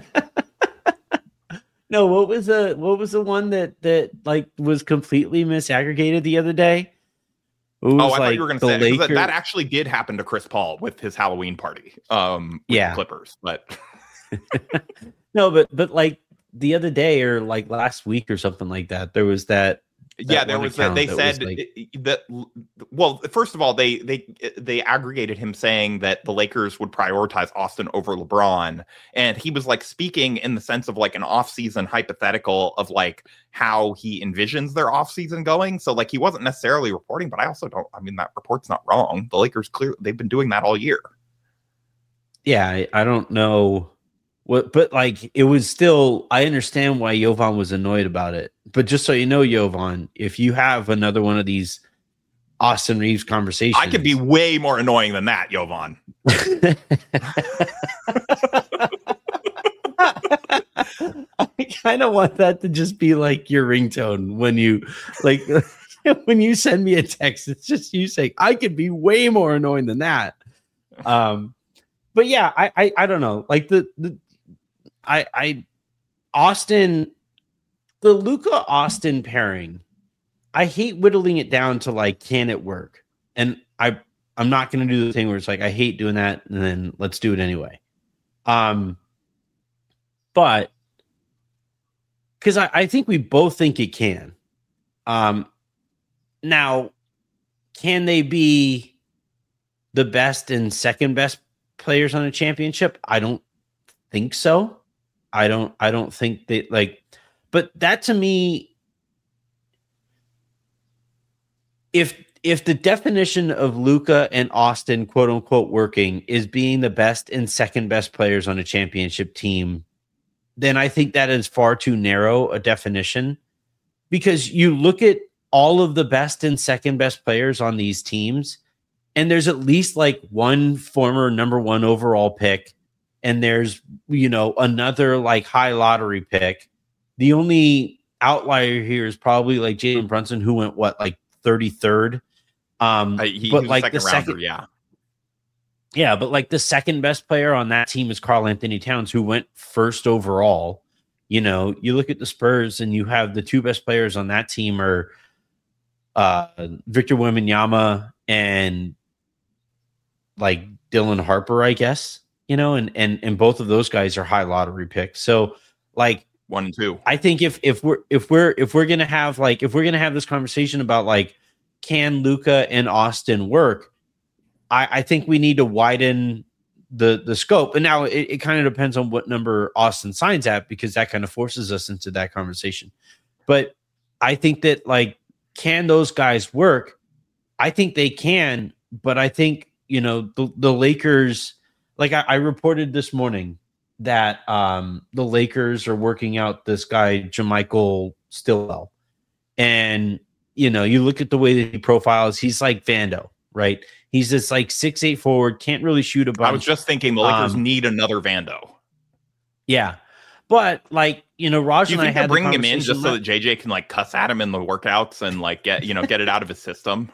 No, what was the what was the one that that like was completely misaggregated the other day? Oh, I like thought you were gonna say Laker... that, that actually did happen to Chris Paul with his Halloween party. Um, with yeah, the Clippers, but no, but but like. The other day, or like last week or something like that, there was that. that yeah, there was that. They that said like, that. Well, first of all, they they they aggregated him saying that the Lakers would prioritize Austin over LeBron, and he was like speaking in the sense of like an off-season hypothetical of like how he envisions their off-season going. So like he wasn't necessarily reporting, but I also don't. I mean, that report's not wrong. The Lakers clearly they've been doing that all year. Yeah, I, I don't know. What, but like it was still, I understand why Jovan was annoyed about it. But just so you know, Jovan, if you have another one of these Austin Reaves conversations, I could be way more annoying than that, Jovan. I kind of want that to just be like your ringtone when you like when you send me a text. It's just you saying, I could be way more annoying than that. Um, but yeah, I I, I don't know, like the the. I, I, Austin, the Luka Austin pairing, I hate whittling it down to like, can it work? And I, I'm not going to do the thing where it's like, I hate doing that, and then let's do it anyway. Um, but because I, I think we both think it can. Um, now, can they be the best and second best players on a championship? I don't think so. I don't I don't think that like, but that to me, if if the definition of Luka and Austin, quote unquote, working is being the best and second best players on a championship team, then I think that is far too narrow a definition, because you look at all of the best and second best players on these teams, and there's at least like one former number one overall pick. And there's, you know, another like high lottery pick. The only outlier here is probably like Jalen Brunson, who went what, like thirty-third. Um, uh, he, but he like second the rounder, second, yeah, yeah, but like the second best player on that team is Karl Anthony Towns, who went first overall. You know, you look at the Spurs, and you have the two best players on that team are uh, Victor Wembanyama and like Dylan Harper, I guess. You know, and and and both of those guys are high lottery picks. So like one and two. I think if if we're if we're if we're gonna have like if we're gonna have this conversation about like, can Luka and Austin work, I, I think we need to widen the the scope. And now it, it kind of depends on what number Austin signs at, because that kind of forces us into that conversation. But I think that, like, can those guys work? I think they can, but I think, you know, the, the Lakers, like I, I reported this morning that um, the Lakers are working out this guy, JaMychal Stillwell. And, you know, you look at the way that he profiles, he's like Vando, right? He's this like six eight forward, can't really shoot a bunch. I was just thinking the Lakers um, need another Vando. Yeah. But, like, you know, Raj Do you and I think they're had bringing him in conversation just so that J J can like cuss at him in the workouts and like get, you know, get it out of his system?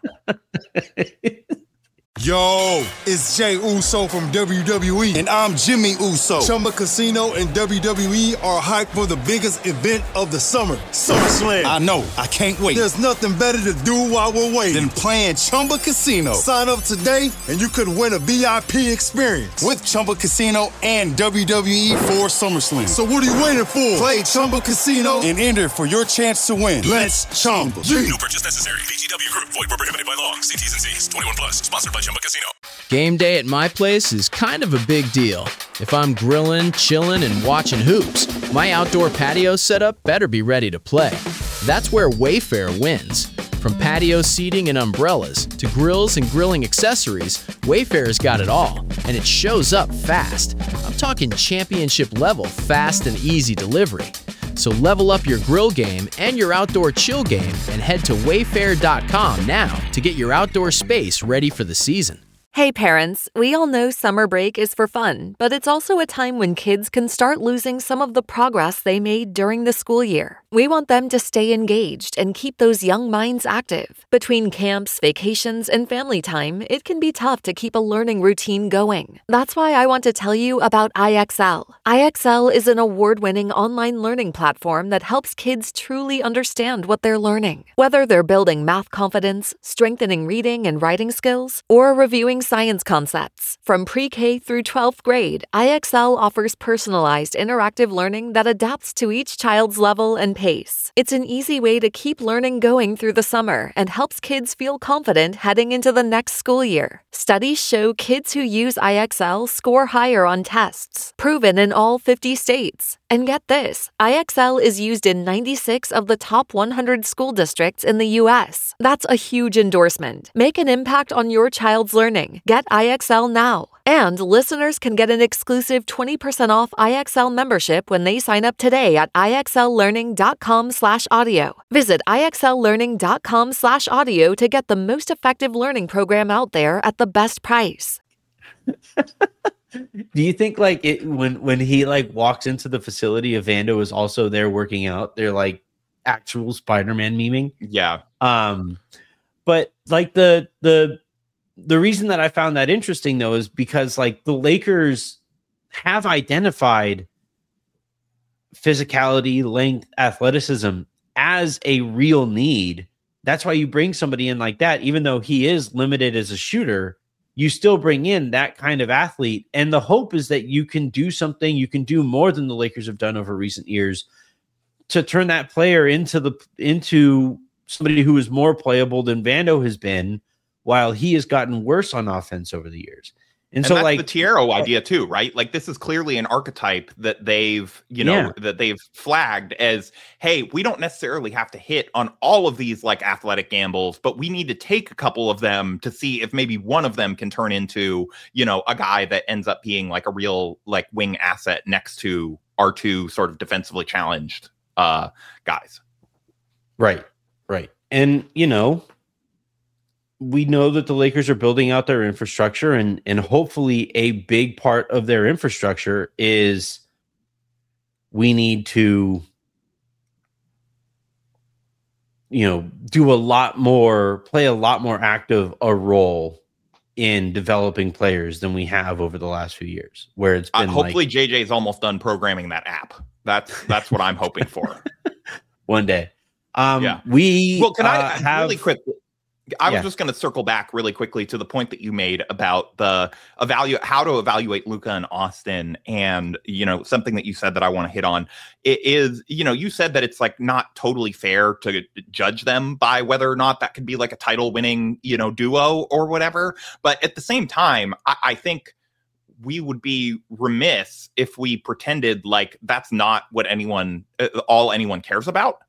Yo, it's Jay Uso from W W E, and I'm Jimmy Uso. Chumba Casino and W W E are hyped for the biggest event of the summer, SummerSlam. I know, I can't wait. There's nothing better to do while we're waiting than playing Chumba Casino. Sign up today, and you could win a V I P experience with Chumba Casino and W W E for SummerSlam. So what are you waiting for? Play Chumba Casino and enter for your chance to win. Let's Chumba. No purchase necessary. V G W Group. Void where prohibited by law. See T's and C's. twenty-one plus. Sponsored by Chumba Casino. Game day at my place is kind of a big deal. If I'm grilling, chilling, and watching hoops, my outdoor patio setup better be ready to play. That's where Wayfair wins. From patio seating and umbrellas to grills and grilling accessories, Wayfair's got it all, and it shows up fast. I'm talking championship level fast and easy delivery. So level up your grill game and your outdoor chill game and head to wayfair dot com now to get your outdoor space ready for the season. Hey parents, we all know summer break is for fun, but it's also a time when kids can start losing some of the progress they made during the school year. We want them to stay engaged and keep those young minds active. Between camps, vacations, and family time, it can be tough to keep a learning routine going. That's why I want to tell you about I X L. I X L is an award-winning online learning platform that helps kids truly understand what they're learning. Whether they're building math confidence, strengthening reading and writing skills, or reviewing science concepts. From pre-K through twelfth grade, I X L offers personalized interactive learning that adapts to each child's level and pace. It's an easy way to keep learning going through the summer and helps kids feel confident heading into the next school year. Studies show kids who use I X L score higher on tests, proven in all fifty states. And get this, I X L is used in ninety-six of the top one hundred school districts in the U S. That's a huge endorsement. Make an impact on your child's learning. Get I X L now. And listeners can get an exclusive twenty percent off I X L membership when they sign up today at ixllearning.com slash audio. Visit ixllearning.com slash audio to get the most effective learning program out there at the best price. Do you think like it when when he like walks into the facility, if Vando is also there working out, they're like actual Spider-Man memeing? Yeah. Um, but like the the the reason that I found that interesting though is because like the Lakers have identified physicality, length, athleticism as a real need. That's why you bring somebody in like that, even though he is limited as a shooter. You still bring in that kind of athlete. And the hope is that you can do something, you can do more than the Lakers have done over recent years to turn that player into the into somebody who is more playable than Vando has been, while he has gotten worse on offense over the years. And, and so that's like the Tiero idea too, right? Like this is clearly an archetype that they've, you know, Yeah. that they've flagged as, hey, we don't necessarily have to hit on all of these like athletic gambles, but we need to take a couple of them to see if maybe one of them can turn into, you know, a guy that ends up being like a real like wing asset next to our two sort of defensively challenged uh, guys. Right, right. And, you know, we know that the Lakers are building out their infrastructure, and and hopefully a big part of their infrastructure is we need to, you know, do a lot more, play a lot more active a role in developing players than we have over the last few years, where it's been uh, hopefully like, J J's almost done programming that app. That's that's what I'm hoping for. One day. Um, yeah. We well, can uh, I have really quick? I was Yeah. just going to circle back really quickly to the point that you made about the evaluate how to evaluate Luka and Austin, and you know something that you said that I want to hit on. It is, you know, you said that it's like not totally fair to judge them by whether or not that could be like a title-winning, you know, duo or whatever. But at the same time, I, I think we would be remiss if we pretended like that's not what anyone, uh, all anyone cares about.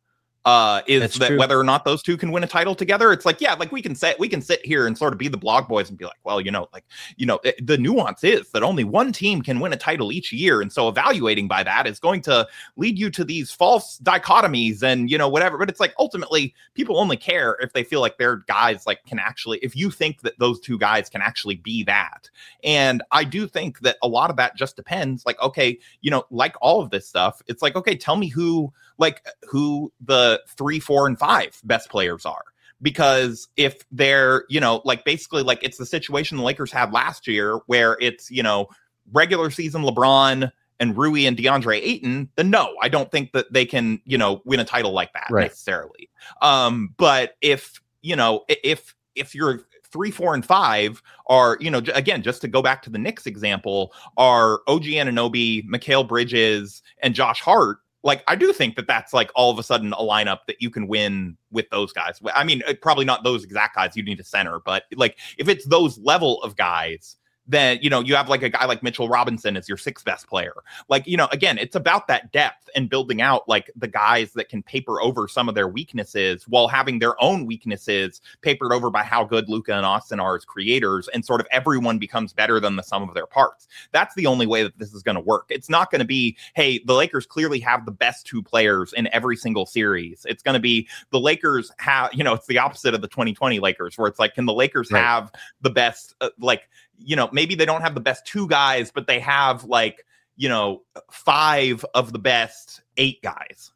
Uh, is That's that true. whether or not those two can win a title together? It's like, yeah, like we can say we can sit here and sort of be the blog boys and be like, well, you know, like, you know, it, the nuance is that only one team can win a title each year. And so evaluating by that is going to lead you to these false dichotomies and, you know, whatever. But it's like ultimately people only care if they feel like their guys like can actually, if you think that those two guys can actually be that. And I do think that a lot of that just depends. Like, okay, you know, like all of this stuff, it's like, okay, tell me who, like who the three, four, and five best players are. Because if they're, you know, like basically like it's the situation the Lakers had last year where it's, you know, regular season LeBron and Rui and DeAndre Ayton, then no, I don't think that they can, you know, win a title like that right. necessarily. Um, but if, you know, if if you're three, four, and five are, you know, j- again, just to go back to the Knicks example, are O G Anunoby, Mikal Bridges, and Josh Hart. Like, I do think that that's like all of a sudden a lineup that you can win with those guys. I mean, probably not those exact guys you need a center, but like if it's those level of guys, then, you know, you have like a guy like Mitchell Robinson as your sixth best player. Like, you know, again, it's about that depth and building out like the guys that can paper over some of their weaknesses while having their own weaknesses papered over by how good Luka and Austin are as creators, and sort of everyone becomes better than the sum of their parts. That's the only way that this is going to work. It's not going to be, hey, the Lakers clearly have the best two players in every single series. It's going to be the Lakers have, you know, it's the opposite of the twenty twenty Lakers, where it's like, can the Lakers right. have the best, uh, like, you know, maybe they don't have the best two guys, but they have like, you know, five of the best eight guys.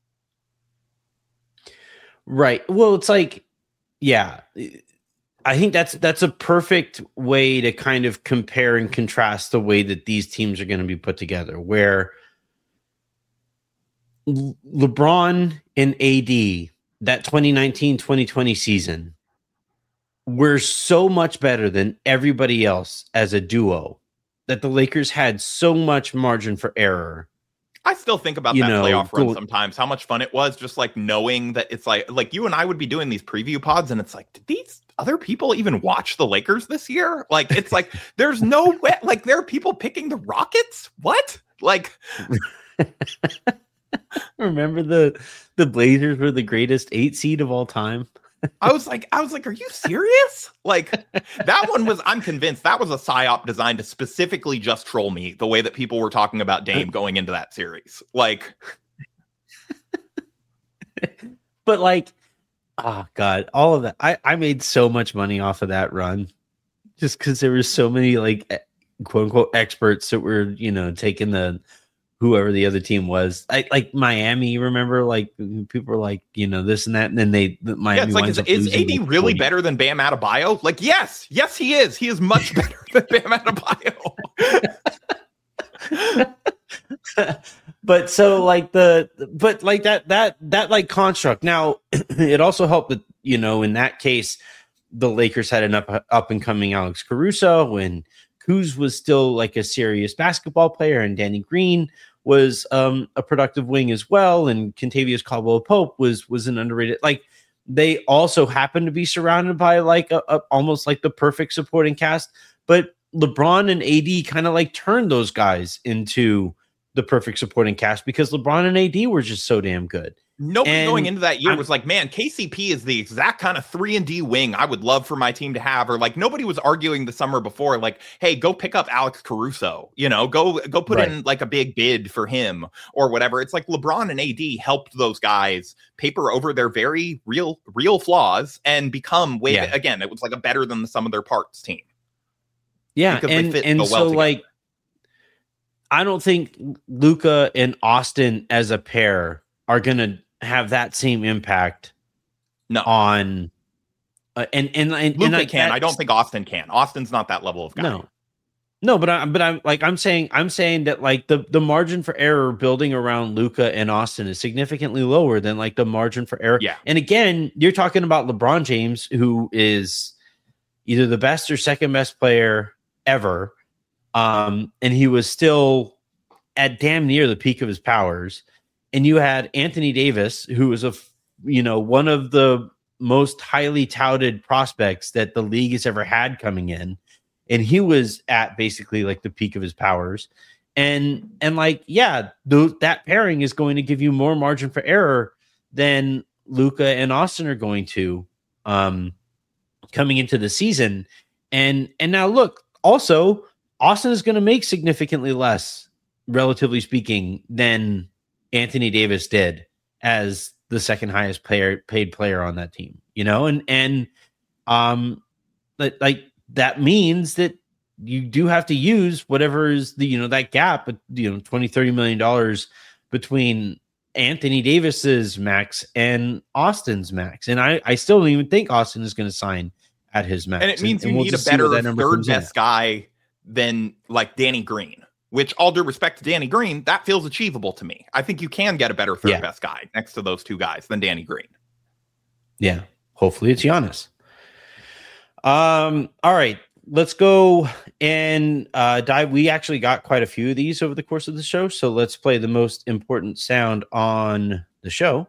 Right. Well, it's like, yeah, I think that's, that's a perfect way to kind of compare and contrast the way that these teams are going to be put together, where Le- LeBron and A D, that twenty nineteen twenty twenty season, we're so much better than everybody else as a duo that the Lakers had so much margin for error. I still think about you that know, playoff run go, sometimes, how much fun it was, just like knowing that it's like, like you and I would be doing these preview pods and it's like, did these other people even watch the Lakers this year? Like, it's like, there's no way, like there are people picking the Rockets. What? Like, remember the, the Blazers were the greatest eight seed of all time. I was like, I was like, are you serious? Like that one was, I'm convinced that was a psyop designed to specifically just troll me, the way that people were talking about Dame going into that series. Like, but like, oh God, all of that. I, I made so much money off of that run just because there were so many like quote unquote experts that were, you know, taking the, whoever the other team was, I, like Miami, remember, like people were like, you know, this and that. And then they, the Miami yeah, it's like, is, is A D really forty better than Bam Adebayo? Like, yes, yes, he is. He is much better than Bam Adebayo. But so like the, but like that, that, that like construct. Now it also helped that, you know, in that case, the Lakers had an up, up and coming Alex Caruso, and Kuz was still like a serious basketball player, and Danny Green was um, a productive wing as well, and Kentavious Caldwell-Pope was was an underrated. Like they also happened to be surrounded by like a, a almost like the perfect supporting cast, but LeBron and A D kind of like turned those guys into the perfect supporting cast because LeBron and A D were just so damn good. Nobody and going into that year I'm, was like, man, K C P is the exact kind of three and D wing I would love for my team to have. Or like nobody was arguing the summer before, like, hey, go pick up Alex Caruso, you know, go go put right. in like a big bid for him or whatever. It's like LeBron and A D helped those guys paper over their very real, real flaws and become way, yeah. again, it was like a better than the sum of their parts team. Yeah. And, and so well like, I don't think Luka and Austin as a pair are going to have that same impact no. on uh, and and and, Luka and I can. I don't think Austin can. Austin's not that level of guy. No, no, but I but I'm like I'm saying I'm saying that like the the margin for error building around Luka and Austin is significantly lower than like the margin for error. Yeah. And again, you're talking about LeBron James, who is either the best or second best player ever, um, and he was still at damn near the peak of his powers. And you had Anthony Davis, who was a, you know, one of the most highly touted prospects that the league has ever had coming in. And he was at basically like the peak of his powers. And, and like, yeah, th- that pairing is going to give you more margin for error than Luka and Austin are going to um, coming into the season. And and now look, also Austin is going to make significantly less, relatively speaking, than Anthony Davis did as the second highest player paid player on that team. You know, and and um, like like that means that you do have to use whatever is the, you know, that gap, you know, twenty, thirty million dollars between Anthony Davis's max and Austin's max. And I, I still don't even think Austin is going to sign at his max. And it means and, you and need we'll a better third in. best guy than like Danny Green, which, all due respect to Danny Green, that feels achievable to me. I think you can get a better third Yeah. best guy next to those two guys than Danny Green. Yeah. Hopefully it's Giannis. Um, all right. Let's go and uh, dive. We actually got quite a few of these over the course of the show. So let's play the most important sound on the show.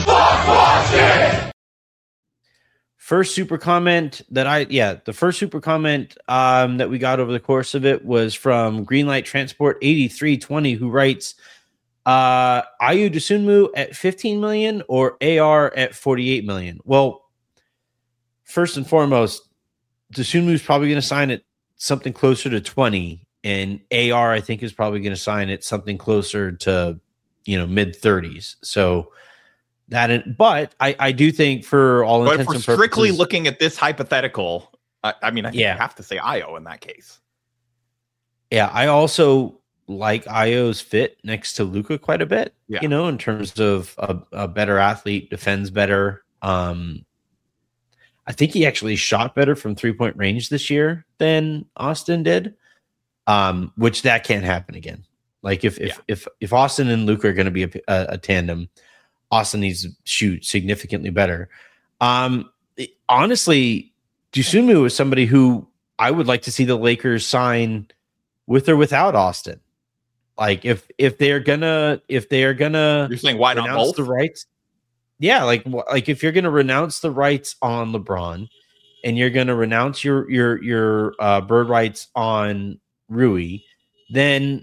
First super comment that I, yeah, the first super comment um, that we got over the course of it was from Greenlight Transport eighty-three twenty, who writes, uh, Ayu Dosunmu at fifteen million or A R at forty-eight million? Well, first and foremost, Dosunmu is probably going to sign at something closer to twenty, and A R I think is probably going to sign at something closer to, you know, mid thirties. So that, but I, I do think for all but intents if we're and purposes, strictly looking at this hypothetical, I, I mean, I think Yeah. you have to say Io in that case. yeah, I also like Io's fit next to Luka quite a bit. Yeah. You know, in terms of a, a better athlete, defends better. Um, I think he actually shot better from three point range this year than Austin did, um, which that can't happen again. Like if if Yeah. if if Austin and Luka are going to be a, a, a tandem, Austin needs to shoot significantly better. Um, it- honestly, Dosunmu is somebody who I would like to see the Lakers sign with or without Austin. Like if if they're gonna if they are gonna You're saying why not renounce both? the rights. Yeah, like wh- like if you're gonna renounce the rights on LeBron, and you're gonna renounce your your your uh, bird rights on Rui, then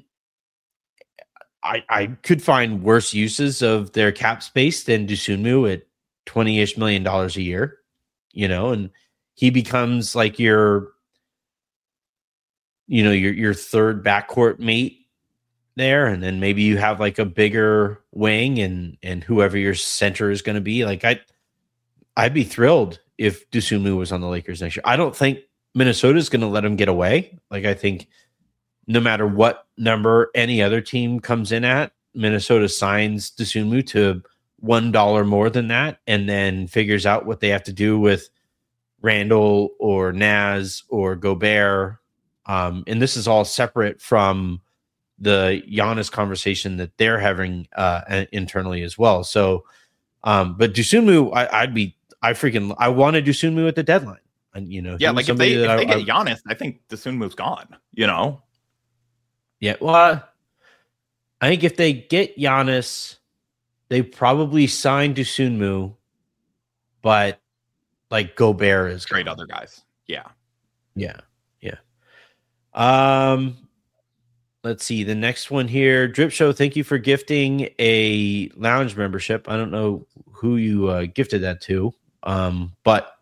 I I could find worse uses of their cap space than Dosunmu at twenty-ish million dollars a year, you know, and he becomes like your, you know, your your third backcourt mate there, and then maybe you have like a bigger wing and and whoever your center is going to be. Like I, I'd be thrilled if Dosunmu was on the Lakers next year. I don't think Minnesota's going to let him get away. Like I think no matter what number any other team comes in at, Minnesota signs Dosunmu to one dollar more than that, and then figures out what they have to do with Randall or Naz or Gobert. Um, and this is all separate from the Giannis conversation that they're having uh, internally as well. So, um, but Dosunmu, I, I'd be, I freaking, I wanted Dosunmu at the deadline, and you know, Yeah, he was like if they, somebody if that they I- get Giannis, I think Dosunmu's gone, you know? Yeah, well, I think if they get Giannis, they probably sign Dosunmu, but like Gobert is Trade other guys. Yeah. Yeah, yeah. Um, let's see the next one here. Drip Show, thank you for gifting a lounge membership. I don't know who you uh, gifted that to, um, but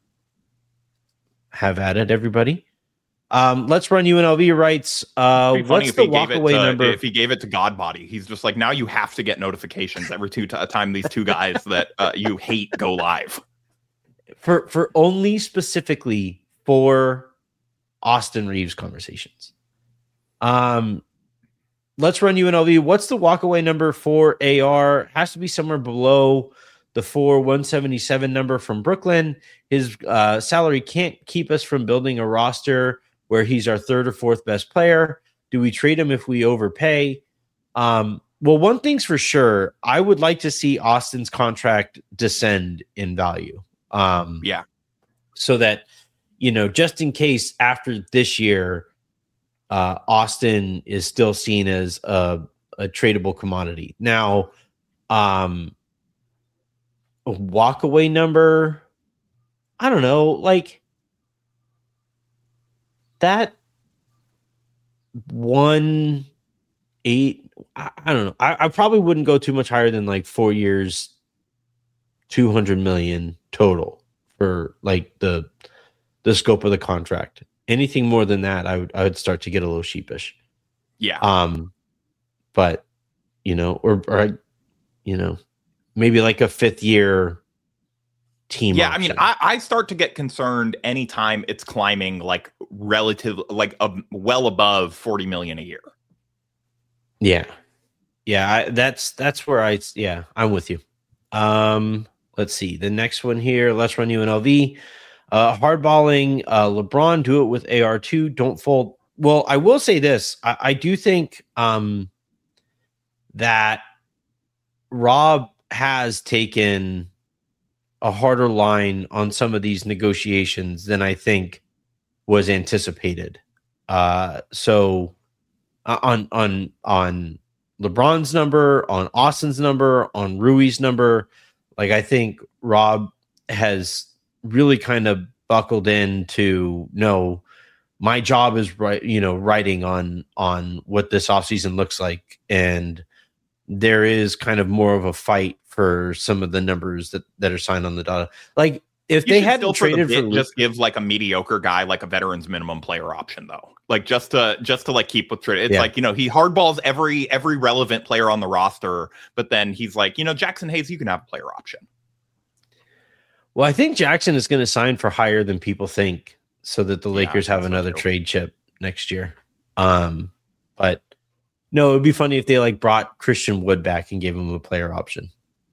have at it, everybody. Um, let's run U N L V rights. Uh, It'd be funny what's if the he gave walk it away to, number? if he gave it to Godbody. He's just like, now you have to get notifications every two t- time these two guys that uh, you hate go live. for for only specifically for Austin Reeves conversations. Um, let's run U N L V. What's the walkaway number for A R? Has to be somewhere below the four one seventy-seven number from Brooklyn. His uh, salary can't keep us from building a roster where he's our third or fourth best player. Do we trade him if we overpay? Um, well, one thing's for sure. I would like to see Austin's contract descend in value. Um, yeah. So that, you know, just in case after this year, uh, Austin is still seen as a, a tradable commodity. Now, um, a walkaway number, I don't know, like that one eight. I, I don't know. I, I probably wouldn't go too much higher than like four years, two hundred million total for like the the scope of the contract. Anything more than that, I would I would start to get a little sheepish. Yeah. Um, but you know, or or you know, maybe like a fifth year team. Yeah, option. I mean, I, I start to get concerned anytime it's climbing like relative, like uh, well above forty million a year. Yeah, yeah, I, that's that's where I yeah I'm with you. Um, let's see the next one here. Let's run U N L V. Uh, hardballing uh, LeBron, do it with A R two. Don't fold. Well, I will say this. I, I do think um, that Rob has taken a harder line on some of these negotiations than I think was anticipated. Uh, so uh, on on on LeBron's number, on Austin's number, on Rui's number, like I think Rob has really kind of buckled in to no, my job is right, you know, writing on on what this offseason looks like, and there is kind of more of a fight for some of the numbers that, that are signed on the data. Like if You they should hadn't still for the traded bit for just give like a mediocre guy like a veterans minimum player option though. Like just to just to like keep with trade. It's Yeah. like, you know, he hardballs every every relevant player on the roster, but then he's like, you know, Jackson Hayes, you can have a player option. Well, I think Jackson is going to sign for higher than people think, so that the Yeah, Lakers I have think so, another too. trade chip next year. Um, but no, it would be funny if they like brought Christian Wood back and gave him a player option.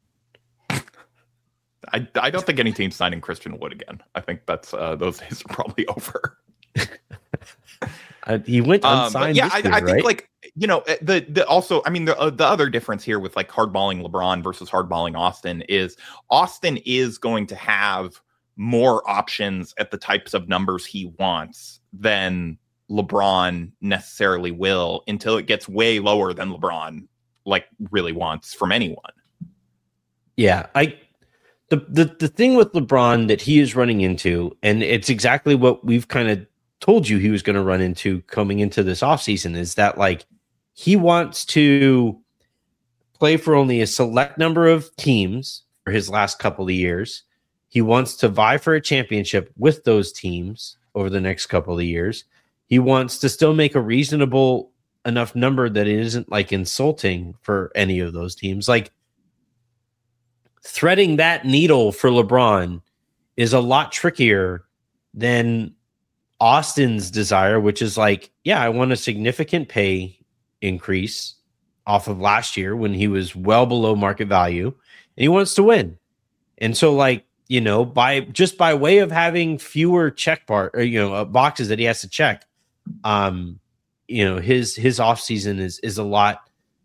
I, I don't think any team's signing Christian Wood again. I think that's uh, those days are probably over. Uh, he went Um, unsigned. but yeah, this I, year, I think right? like you know the the also I mean the uh, the other difference here with like hardballing LeBron versus hardballing Austin is Austin is going to have more options at the types of numbers he wants than LeBron necessarily will until it gets way lower than LeBron like really wants from anyone. Yeah, I the, the the thing with LeBron that he is running into, and it's exactly what we've kind of told you he was going to run into coming into this offseason, is that like he wants to play for only a select number of teams for his last couple of years. He wants to vie for a championship with those teams over the next couple of years. He wants to still make a reasonable enough number that it isn't like insulting for any of those teams. Like threading that needle for LeBron is a lot trickier than Austin's desire, which is like, yeah, I want a significant pay increase off of last year when he was well below market value, and he wants to win. And so like, you know, by just by way of having fewer check bar or, you know, uh, boxes that he has to check, um, you know, his, his off season is, is a lot,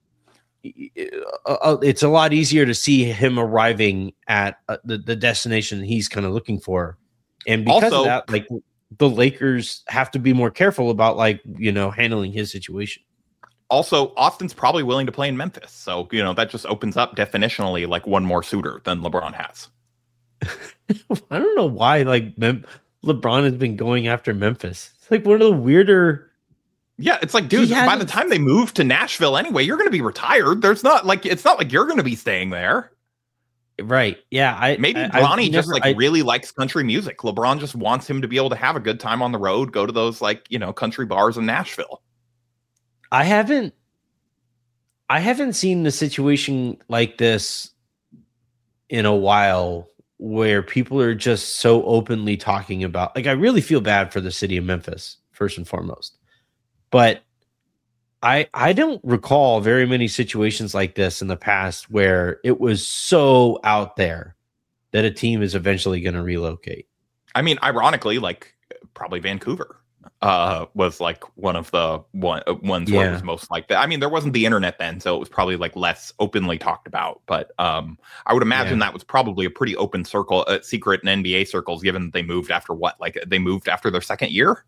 uh, it's a lot easier to see him arriving at uh, the, the destination he's kind of looking for. And because Also- of that, like the Lakers have to be more careful about like, you know, handling his situation. Also, Austin's probably willing to play in Memphis. So, you know, that just opens up definitionally like one more suitor than LeBron has. I don't know why like Mem- LeBron has been going after Memphis. It's like one of the weirder. Yeah, it's like, dude, He by hasn't- the time they move to Nashville anyway, you're going to be retired. There's not like, it's not like you're going to be staying there. Right. Yeah. I Maybe I, Bronny I've just never- like I- really likes country music. LeBron just wants him to be able to have a good time on the road, go to those like, you know, country bars in Nashville. I haven't I haven't seen the situation like this in a while where people are just so openly talking about, like, I really feel bad for the city of Memphis, first and foremost. But I I don't recall very many situations like this in the past where it was so out there that a team is eventually going to relocate. I mean, ironically, like probably Vancouver uh, was like one of the one uh, ones where it Yeah. was most like that. I mean, there wasn't the internet then, so it was probably like less openly talked about. But um, I would imagine Yeah. that was probably a pretty open circle, uh, secret in N B A circles, given that they moved after what, like they moved after their second year.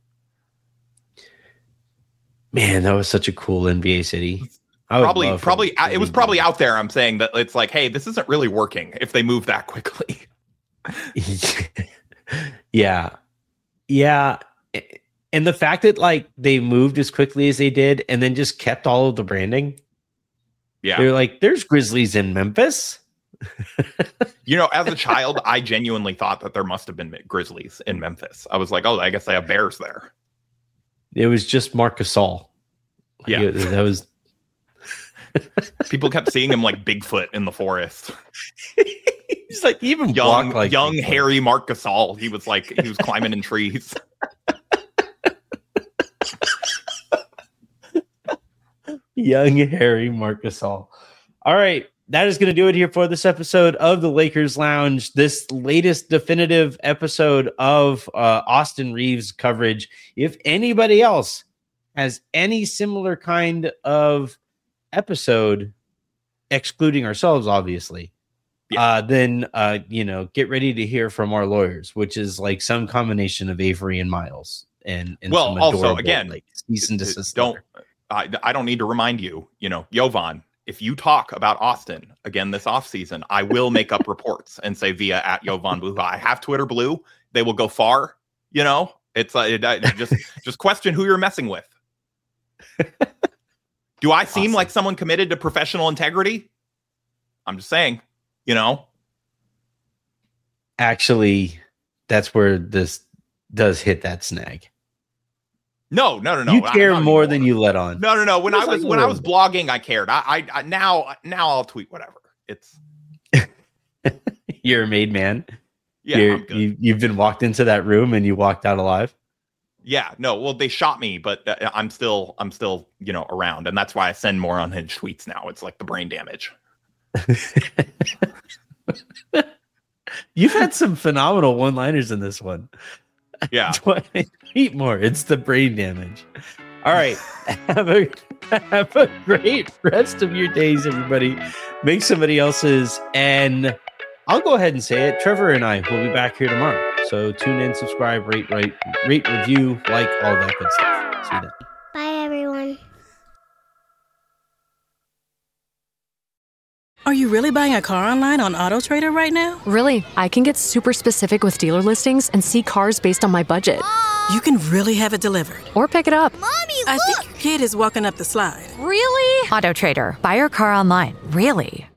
Man, that was such a cool N B A city. I would Probably, love for probably, them to it was be- probably out there. I'm saying that it's like, hey, this isn't really working if they move that quickly. yeah. Yeah. And the fact that like they moved as quickly as they did and then just kept all of the branding. Yeah. They're like, there's Grizzlies in Memphis. You know, as a child, I genuinely thought that there must have been Grizzlies in Memphis. I was like, oh, I guess they have Bears there. It was just Marc Gasol. Yeah. Like, that was... People kept seeing him like Bigfoot in the forest. He's like even young, like young Bigfoot. hairy Marc Gasol. He was like he was climbing in trees. Young Harry Marc Gasol. All right, that is going to do it here for this episode of the Lakers Lounge. This latest definitive episode of uh, Austin Reaves coverage. If anybody else has any similar kind of episode, excluding ourselves, obviously, yeah. uh, then uh, you know, get ready to hear from our lawyers, which is like some combination of Avery and Miles. And, and well, also again, like, cease and desist don't. letter. I, I don't need to remind you, you know, Jovan, if you talk about Austin again this offseason, I will make up reports and say via at Jovan Blue. I have Twitter Blue. They will go far. You know, it's uh, it, it, just just question who you're messing with. Do I seem awesome. like someone committed to professional integrity? I'm just saying, you know. Actually, that's where this does hit that snag. No, no, no, no. You care more anymore. than you let on. No, no, no. When I was like when I was blogging, I cared. I, I, I now, now I'll tweet whatever. It's you're a made man. Yeah, you're, you, you've been walked into that room and you walked out alive. Yeah, no. Well, they shot me, but uh, I'm still, I'm still, you know, around, and that's why I send more unhinged tweets now. It's like the brain damage. You've had some phenomenal one-liners in this one. Yeah. Eat more. It's the brain damage. All right. Have a have a great rest of your days, everybody. Make somebody else's. And I'll go ahead and say it. Trevor and I will be back here tomorrow. So tune in, subscribe, rate, rate, rate, review, like, all that good stuff. See you then. Bye, everyone. Are you really buying a car online on AutoTrader right now? Really? I can get super specific with dealer listings and see cars based on my budget. Mom! You can really have it delivered. Or pick it up. Mommy, look! I think your kid is walking up the slide. Really? AutoTrader. Buy your car online. Really?